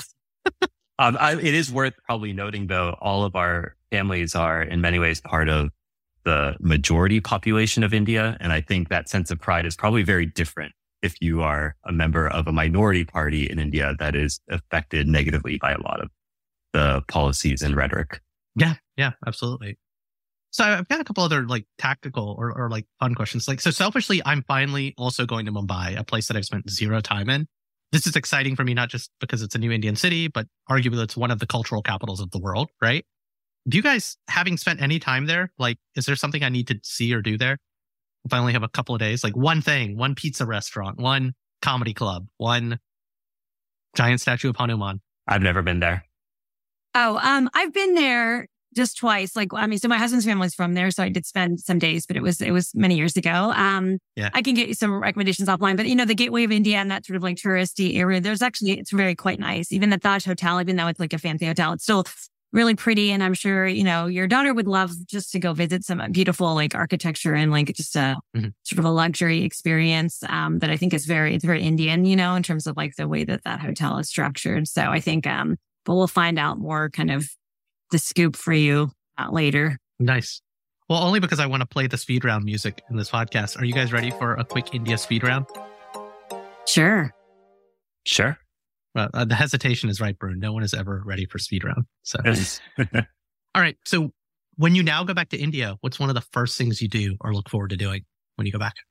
um, I, it is worth probably noting, though, all of our families are in many ways part of the majority population of India. And I think that sense of pride is probably very different if you are a member of a minority party in India that is affected negatively by a lot of the policies and rhetoric. Yeah, yeah, absolutely. So I've got a couple other like tactical or, or like fun questions. Like, so selfishly, I'm finally also going to Mumbai, a place that I've spent zero time in. This is exciting for me, not just because it's a new Indian city, but arguably it's one of the cultural capitals of the world, right? Do you guys, having spent any time there, like, is there something I need to see or do there? If I only have a couple of days, like one thing, one pizza restaurant, one comedy club, one giant statue of Hanuman. I've never been there. Oh, um, I've been there just twice. Like, I mean, so my husband's family's from there, so I did spend some days, but it was it was many years ago. Um, yeah. I can get you some recommendations offline, but you know, the Gateway of India and that sort of like touristy area, there's actually it's very quite nice. Even the Taj Hotel, even though it's like a fancy hotel, it's still really pretty. And I'm sure, you know, your daughter would love just to go visit some beautiful like architecture and like just a mm-hmm. sort of a luxury experience um, that I think is very, it's very Indian, you know, in terms of like the way that that hotel is structured. So I think, um, but we'll find out more kind of the scoop for you uh, later. Nice. Well, only because I want to play the speed round music in this podcast. Are you guys ready for a quick India speed round? Sure. Sure. Well, uh, the hesitation is right, Brune. No one is ever ready for speed round. So, all right. So when you now go back to India, what's one of the first things you do or look forward to doing when you go back?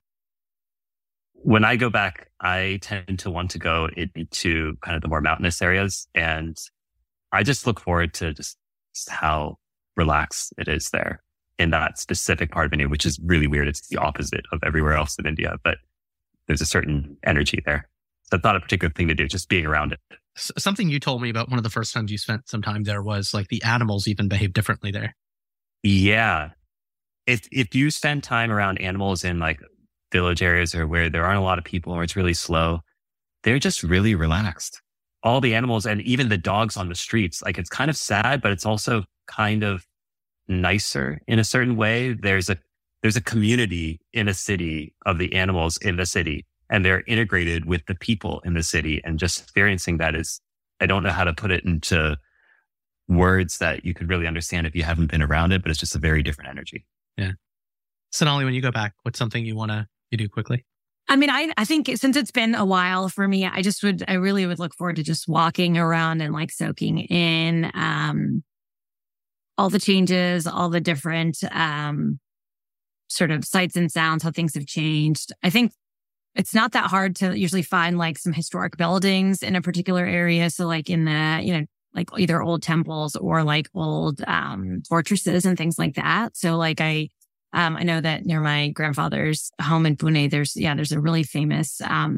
When I go back, I tend to want to go into kind of the more mountainous areas. And I just look forward to just, just how relaxed it is there in that specific part of India, which is really weird. It's the opposite of everywhere else in India, but there's a certain energy there. That's not a particular thing to do, just being around it. Something you told me about one of the first times you spent some time there was like the animals even behave differently there. Yeah. If if you spend time around animals in like village areas or where there aren't a lot of people or it's really slow, they're just really relaxed. All the animals and even the dogs on the streets, like it's kind of sad, but it's also kind of nicer in a certain way. There's a there's a community in a city of the animals in the city. And they're integrated with the people in the city, and just experiencing that is, I don't know how to put it into words that you could really understand if you haven't been around it, but it's just a very different energy. Yeah. Sonali, when you go back, what's something you want to you do quickly? I mean, I, I think since it's been a while for me, I just would, I really would look forward to just walking around and like soaking in, um, all the changes, all the different, um, sort of sights and sounds, how things have changed. I think it's not that hard to usually find like some historic buildings in a particular area. So like in the, you know, like either old temples or like old, um, fortresses and things like that. So like I, um, I know that near my grandfather's home in Pune, there's, yeah, there's a really famous, um,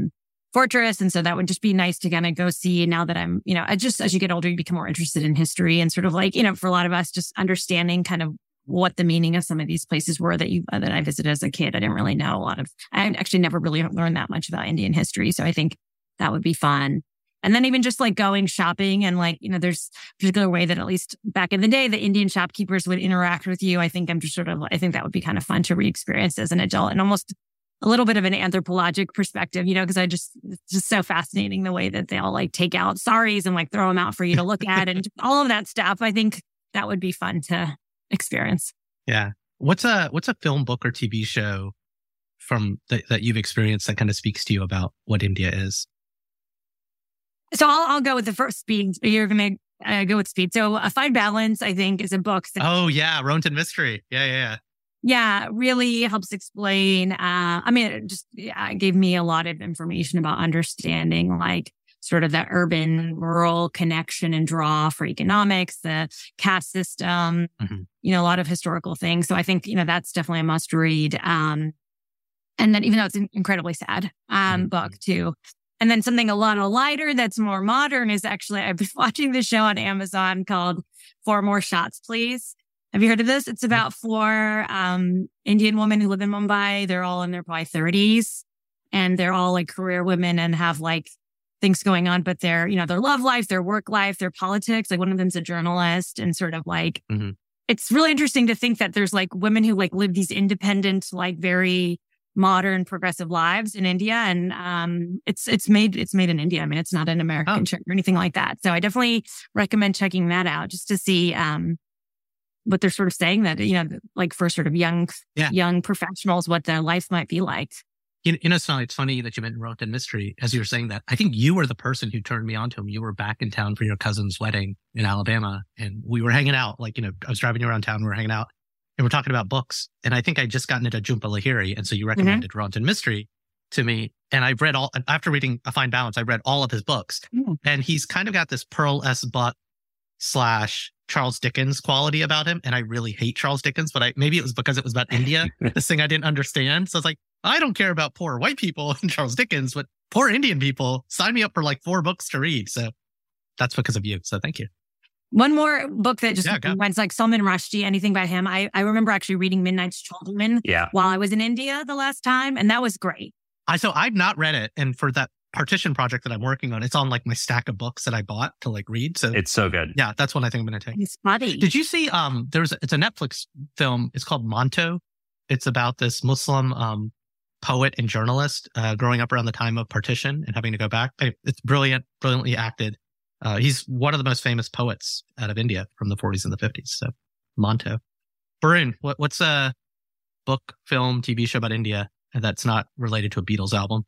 fortress. And so that would just be nice to kind of go see now that I'm, you know, I just, as you get older, you become more interested in history and sort of like, you know, for a lot of us, just understanding kind of what the meaning of some of these places were that you, uh, that I visited as a kid. I didn't really know a lot of, I actually never really learned that much about Indian history. So I think that would be fun. And then even just like going shopping and like, you know, there's a particular way that at least back in the day, the Indian shopkeepers would interact with you. I think I'm just sort of, I think that would be kind of fun to re-experience as an adult and almost a little bit of an anthropologic perspective, you know, because I just, it's just so fascinating the way that they all like take out saris and like throw them out for you to look at and all of that stuff. I think that would be fun to experience. Yeah. What's a, what's a film, book or T V show from the, that you've experienced that kind of speaks to you about what India is? So I'll, I'll go with the first Speed. You're going to uh, go with Speed. So A Fine Balance, I think, is a book. That, oh, yeah. Rohinton Mistry. Yeah, yeah, yeah. Yeah, really helps explain. Uh, I mean, it just yeah, it gave me a lot of information about understanding like sort of the urban rural connection and draw for economics, the caste system, mm-hmm. you know, a lot of historical things. So I think, you know, that's definitely a must read. Um, and then even though it's an incredibly sad um, mm-hmm. book too. And then something a lot lighter that's more modern is actually, I've been watching this show on Amazon called Four More Shots, Please. Have you heard of this? It's about four um, Indian women who live in Mumbai. They're all in their probably thirties and they're all like career women and have like things going on, but their, you know, their love life, their work life, their politics. Like one of them's a journalist and sort of like, mm-hmm. it's really interesting to think that there's like women who like live these independent, like very modern progressive lives in India. And um, it's, it's made, it's made in India. I mean, it's not an American oh. show or anything like that. So I definitely recommend checking that out just to see, um, what they're sort of saying that, you know, like for sort of young, yeah. young professionals, what their life might be like. You, you know, it's, it's funny that you mentioned Rohinton Mistry as you were saying that. I think you were the person who turned me on to him. You were back in town for your cousin's wedding in Alabama and we were hanging out. Like, you know, I was driving you around town. We were hanging out and we're talking about books. And I think I just gotten into Jhumpa Lahiri. And so you recommended mm-hmm. Rohinton Mistry to me. And I read all, after reading A Fine Balance, I read all of his books. Mm-hmm. And he's kind of got this Pearl S. Buck slash Charles Dickens quality about him. And I really hate Charles Dickens, but I, maybe it was because it was about India, this thing I didn't understand. So I was like, I don't care about poor white people and Charles Dickens, but poor Indian people, sign me up for like four books to read. So that's because of you. So thank you. One more book that just yeah, went like Salman Rushdie, anything by him. I, I remember actually reading Midnight's Children yeah. while I was in India the last time. And that was great. I, so I've not read it. And for that partition project that I'm working on, it's on like my stack of books that I bought to like read. So it's so good. Yeah, that's one I think I'm going to take. It's funny. Did you see? Um, there's it's a Netflix film. It's called Manto. It's about this Muslim um poet and journalist uh, growing up around the time of partition and having to go back. It's brilliant, brilliantly acted. Uh, he's one of the most famous poets out of India from the forties and the fifties. So Manto. Barun, what, what's a book, film, T V show about India that's not related to a Beatles album?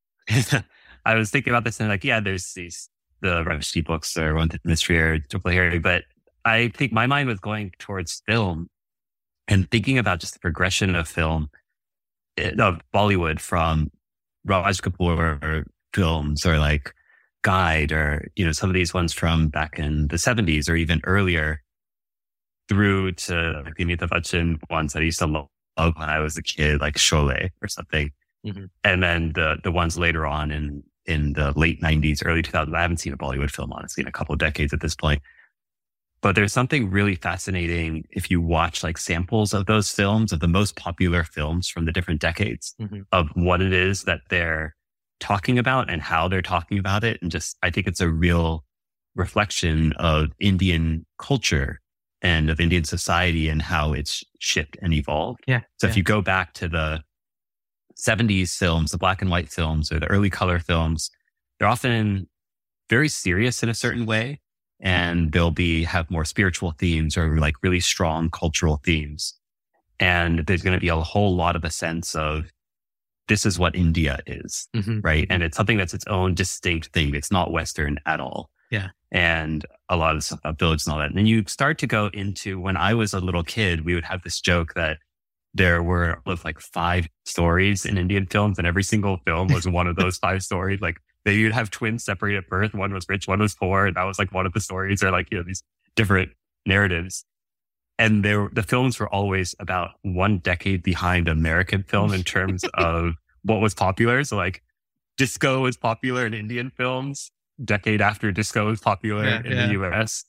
I was thinking about this and like, yeah, there's these, the Rushdie books or Rohinton Mistry or Jhumpa Lahiri, but I think my mind was going towards film and thinking about just the progression of film, of Bollywood from Raj Kapoor films or like Guide or, you know, some of these ones from back in the seventies or even earlier through to like the Amitabh Bachchan ones that I used to love when I was a kid, like Sholay or something. Mm-hmm. And then the the ones later on in in the late nineties, early two thousands. I haven't seen a Bollywood film, honestly, in a couple of decades at this point. But there's something really fascinating if you watch like samples of those films, of the most popular films from the different decades, mm-hmm. of what it is that they're talking about and how they're talking about it. And just, I think it's a real reflection of Indian culture and of Indian society and how it's shifted and evolved. Yeah. So yeah. if you go back to the seventies films, the black and white films or the early color films, they're often very serious in a certain way. And they'll be, have more spiritual themes or like really strong cultural themes. And there's going to be a whole lot of a sense of this is what India is, mm-hmm. right? And it's something that's its own distinct thing. It's not Western at all. Yeah. And a lot of stuff about village and all that. And then you start to go into, when I was a little kid, we would have this joke that there were like five stories in Indian films and every single film was one of those five stories. Like maybe you'd have twins separated at birth. One was rich, one was poor. And that was like one of the stories, or like, you know, these different narratives. And there, the films were always about one decade behind American film in terms of what was popular. So like disco was popular in Indian films, decade after disco was popular yeah, in yeah. the U S.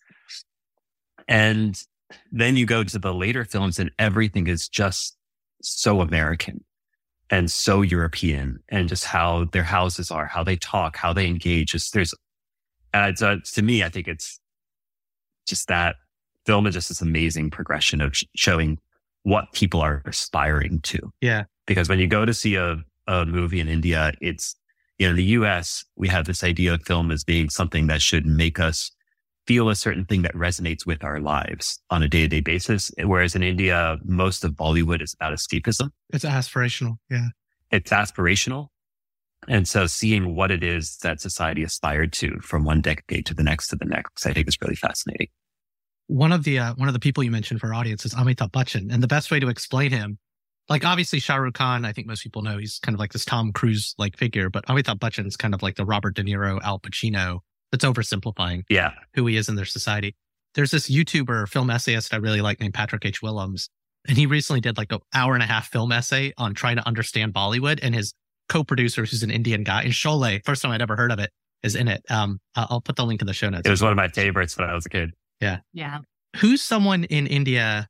And then you go to the later films and everything is just so American and so European, and just how their houses are, how they talk, how they engage. Just there's, uh, it's, uh, to me, I think it's just that film is just this amazing progression of sh- showing what people are aspiring to. Yeah. Because when you go to see a, a movie in India, it's, you know, in the U S, we have this idea of film as being something that should make us feel a certain thing that resonates with our lives on a day-to-day basis. Whereas in India, most of Bollywood is about escapism. It's aspirational. Yeah. It's aspirational. And so seeing what it is that society aspired to from one decade to the next to the next, I think is really fascinating. One of the, uh, one of the people you mentioned for our audience is Amitabh Bachchan. And the best way to explain him, like obviously Shah Rukh Khan, I think most people know he's kind of like this Tom Cruise like figure, but Amitabh Bachchan is kind of like the Robert De Niro, Al Pacino. That's oversimplifying yeah. who he is in their society. There's this YouTuber, film essayist I really like named Patrick H. Willems. And he recently did like an hour and a half film essay on trying to understand Bollywood. And his co-producer, who's an Indian guy, and Sholay, first time I'd ever heard of it, is in it. Um, I'll put the link in the show notes. It was one of my favorites when I was a kid. Yeah. Yeah. Who's someone in India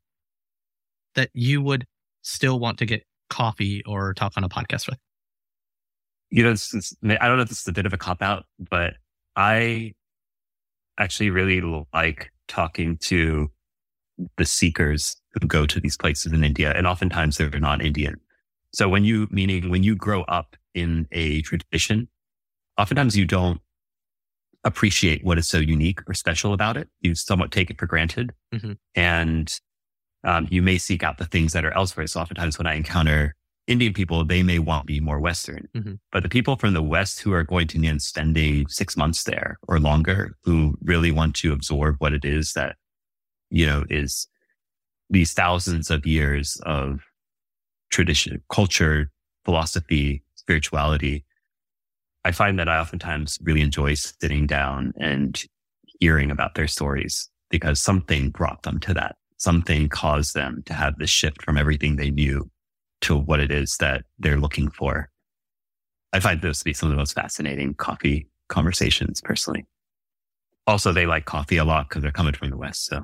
that you would still want to get coffee or talk on a podcast with? You know, it's, it's, I don't know if this is a bit of a cop-out, but I actually really like talking to the seekers who go to these places in India, and oftentimes they're not Indian. So when you, meaning when you grow up in a tradition, oftentimes you don't appreciate what is so unique or special about it. You somewhat take it for granted. Mm-hmm. And um, you may seek out the things that are elsewhere. So oftentimes when I encounter Indian people, they may want to be more Western. Mm-hmm. But the people from the West who are going to end spending six months there or longer, who really want to absorb what it is that, you know, is these thousands of years of tradition, culture, philosophy, spirituality, I find that I oftentimes really enjoy sitting down and hearing about their stories, because something brought them to that. Something caused them to have this shift from everything they knew to what it is that they're looking for. I find those to be some of the most fascinating coffee conversations personally. Also, they like coffee a lot because they're coming from the West. So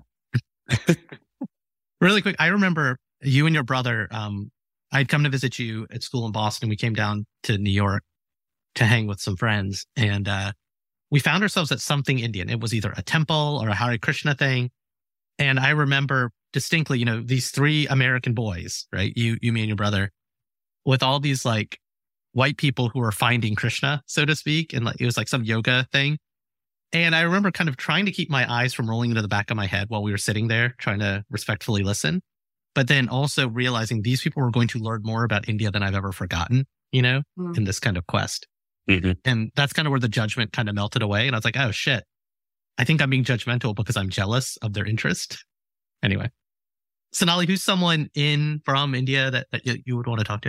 really quick, I remember you and your brother, um, I'd come to visit you at school in Boston. We came down to New York to hang with some friends, and uh, we found ourselves at something Indian. It was either a temple or a Hare Krishna thing. And I remember distinctly, you know, these three American boys, right? You, you, me and your brother, with all these like white people who were finding Krishna, so to speak. And like, it was like some yoga thing. And I remember kind of trying to keep my eyes from rolling into the back of my head while we were sitting there trying to respectfully listen. But then also realizing these people were going to learn more about India than I've ever forgotten, you know, mm. in this kind of quest. Mm-hmm. And that's kind of where the judgment kind of melted away. And I was like, oh shit, I think I'm being judgmental because I'm jealous of their interest. Anyway, Sonali, who's someone in from India that, that you, you would want to talk to?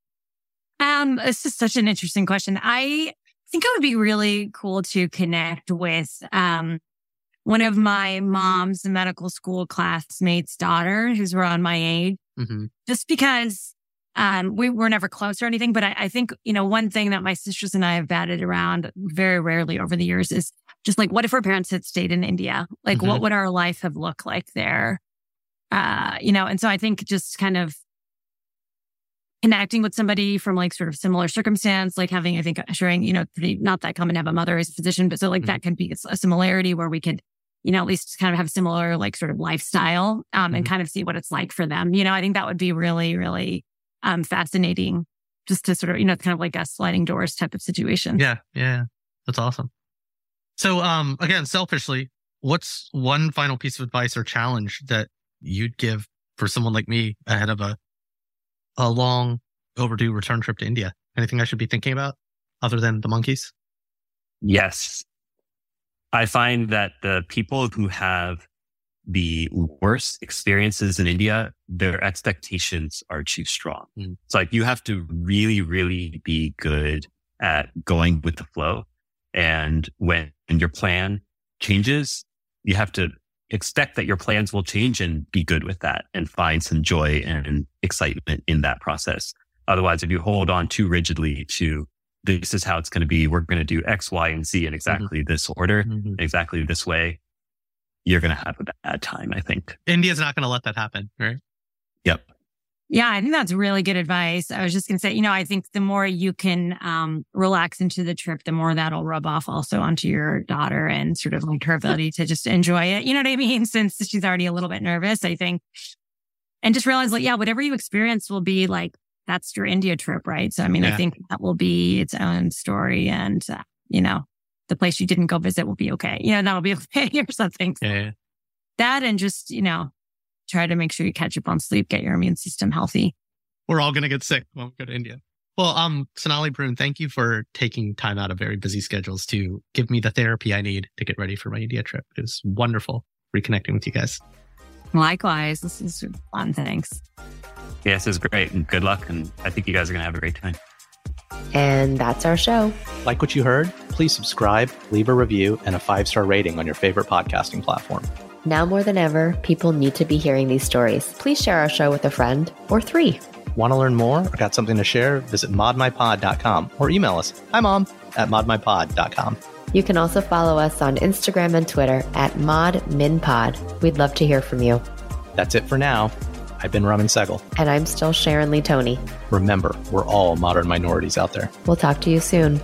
Um, it's just such an interesting question. I think it would be really cool to connect with um one of my mom's medical school classmates' daughter, who's around my age, mm-hmm. just because um we were never close or anything. But I, I think, you know, one thing that my sisters and I have batted around very rarely over the years is just like, what if our parents had stayed in India? Like, mm-hmm. what would our life have looked like there? Uh, you know, and so I think just kind of connecting with somebody from like sort of similar circumstance, like having, I think, sharing, you know, pretty, not that common to have a mother as a physician, but so like mm-hmm. that could be a similarity where we could, you know, at least kind of have similar like sort of lifestyle um, mm-hmm. and kind of see what it's like for them. You know, I think that would be really, really um, fascinating just to sort of, you know, kind of like a sliding doors type of situation. Yeah. Yeah. That's awesome. So, um, again, selfishly, what's one final piece of advice or challenge that you'd give for someone like me ahead of a, a long overdue return trip to India? Anything I should be thinking about other than the monkeys? Yes. I find that the people who have the worst experiences in India, their expectations are too strong. Mm. It's like you have to really, really be good at going with the flow. And when your plan changes, you have to expect that your plans will change and be good with that and find some joy and excitement in that process. Otherwise, if you hold on too rigidly to this is how it's going to be. We're going to do X, Y, and Z in exactly mm-hmm. this order, mm-hmm. exactly this way. You're going to have a bad time, I think. India's not going to let that happen, right? Yep. Yeah, I think that's really good advice. I was just going to say, you know, I think the more you can um, relax into the trip, the more that'll rub off also onto your daughter and sort of like her ability to just enjoy it. You know what I mean? Since she's already a little bit nervous, I think. And just realize like, yeah, whatever you experience will be like, that's your India trip, right? So, I mean, yeah. I think that will be its own story. And, uh, you know, the place you didn't go visit will be okay. You know, that'll be okay or something. Yeah, yeah. That and just, you know, try to make sure you catch up on sleep, get your immune system healthy. We're all going to get sick when we go to India. Well, um, Sonali Brune, thank you for taking time out of very busy schedules to give me the therapy I need to get ready for my India trip. It was wonderful reconnecting with you guys. Likewise. This is fun. Thanks. Yes, it's great. And good luck. And I think you guys are going to have a great time. And that's our show. Like what you heard? Please subscribe, leave a review, and a five-star rating on your favorite podcasting platform. Now more than ever, people need to be hearing these stories. Please share our show with a friend or three. Want to learn more or got something to share? Visit mod my pod dot com or email us, hi mom, at mod my pod dot com. You can also follow us on Instagram and Twitter at modminpod. We'd love to hear from you. That's it for now. I've been Raman Sehgal. And I'm still Sharon Lee Tony. Remember, we're all modern minorities out there. We'll talk to you soon.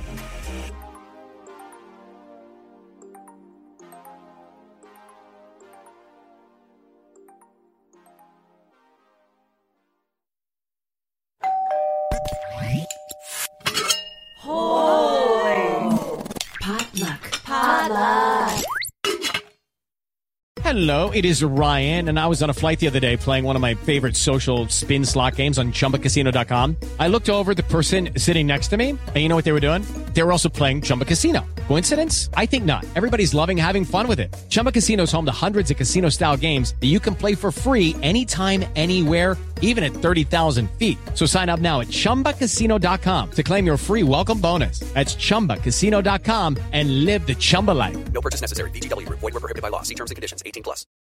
Hello, it is Ryan, and I was on a flight the other day playing one of my favorite social spin slot games on Chumba Casino dot com. I looked over at the person sitting next to me, and you know what they were doing? They were also playing Chumba Casino. Coincidence? I think not. Everybody's loving having fun with it. Chumba Casino is home to hundreds of casino-style games that you can play for free anytime, anywhere, even at thirty thousand feet. So sign up now at Chumba Casino dot com to claim your free welcome bonus. That's Chumba Casino dot com and live the Chumba life. No purchase necessary. V G W. Void where prohibited by law. See terms and conditions. eighteen plus.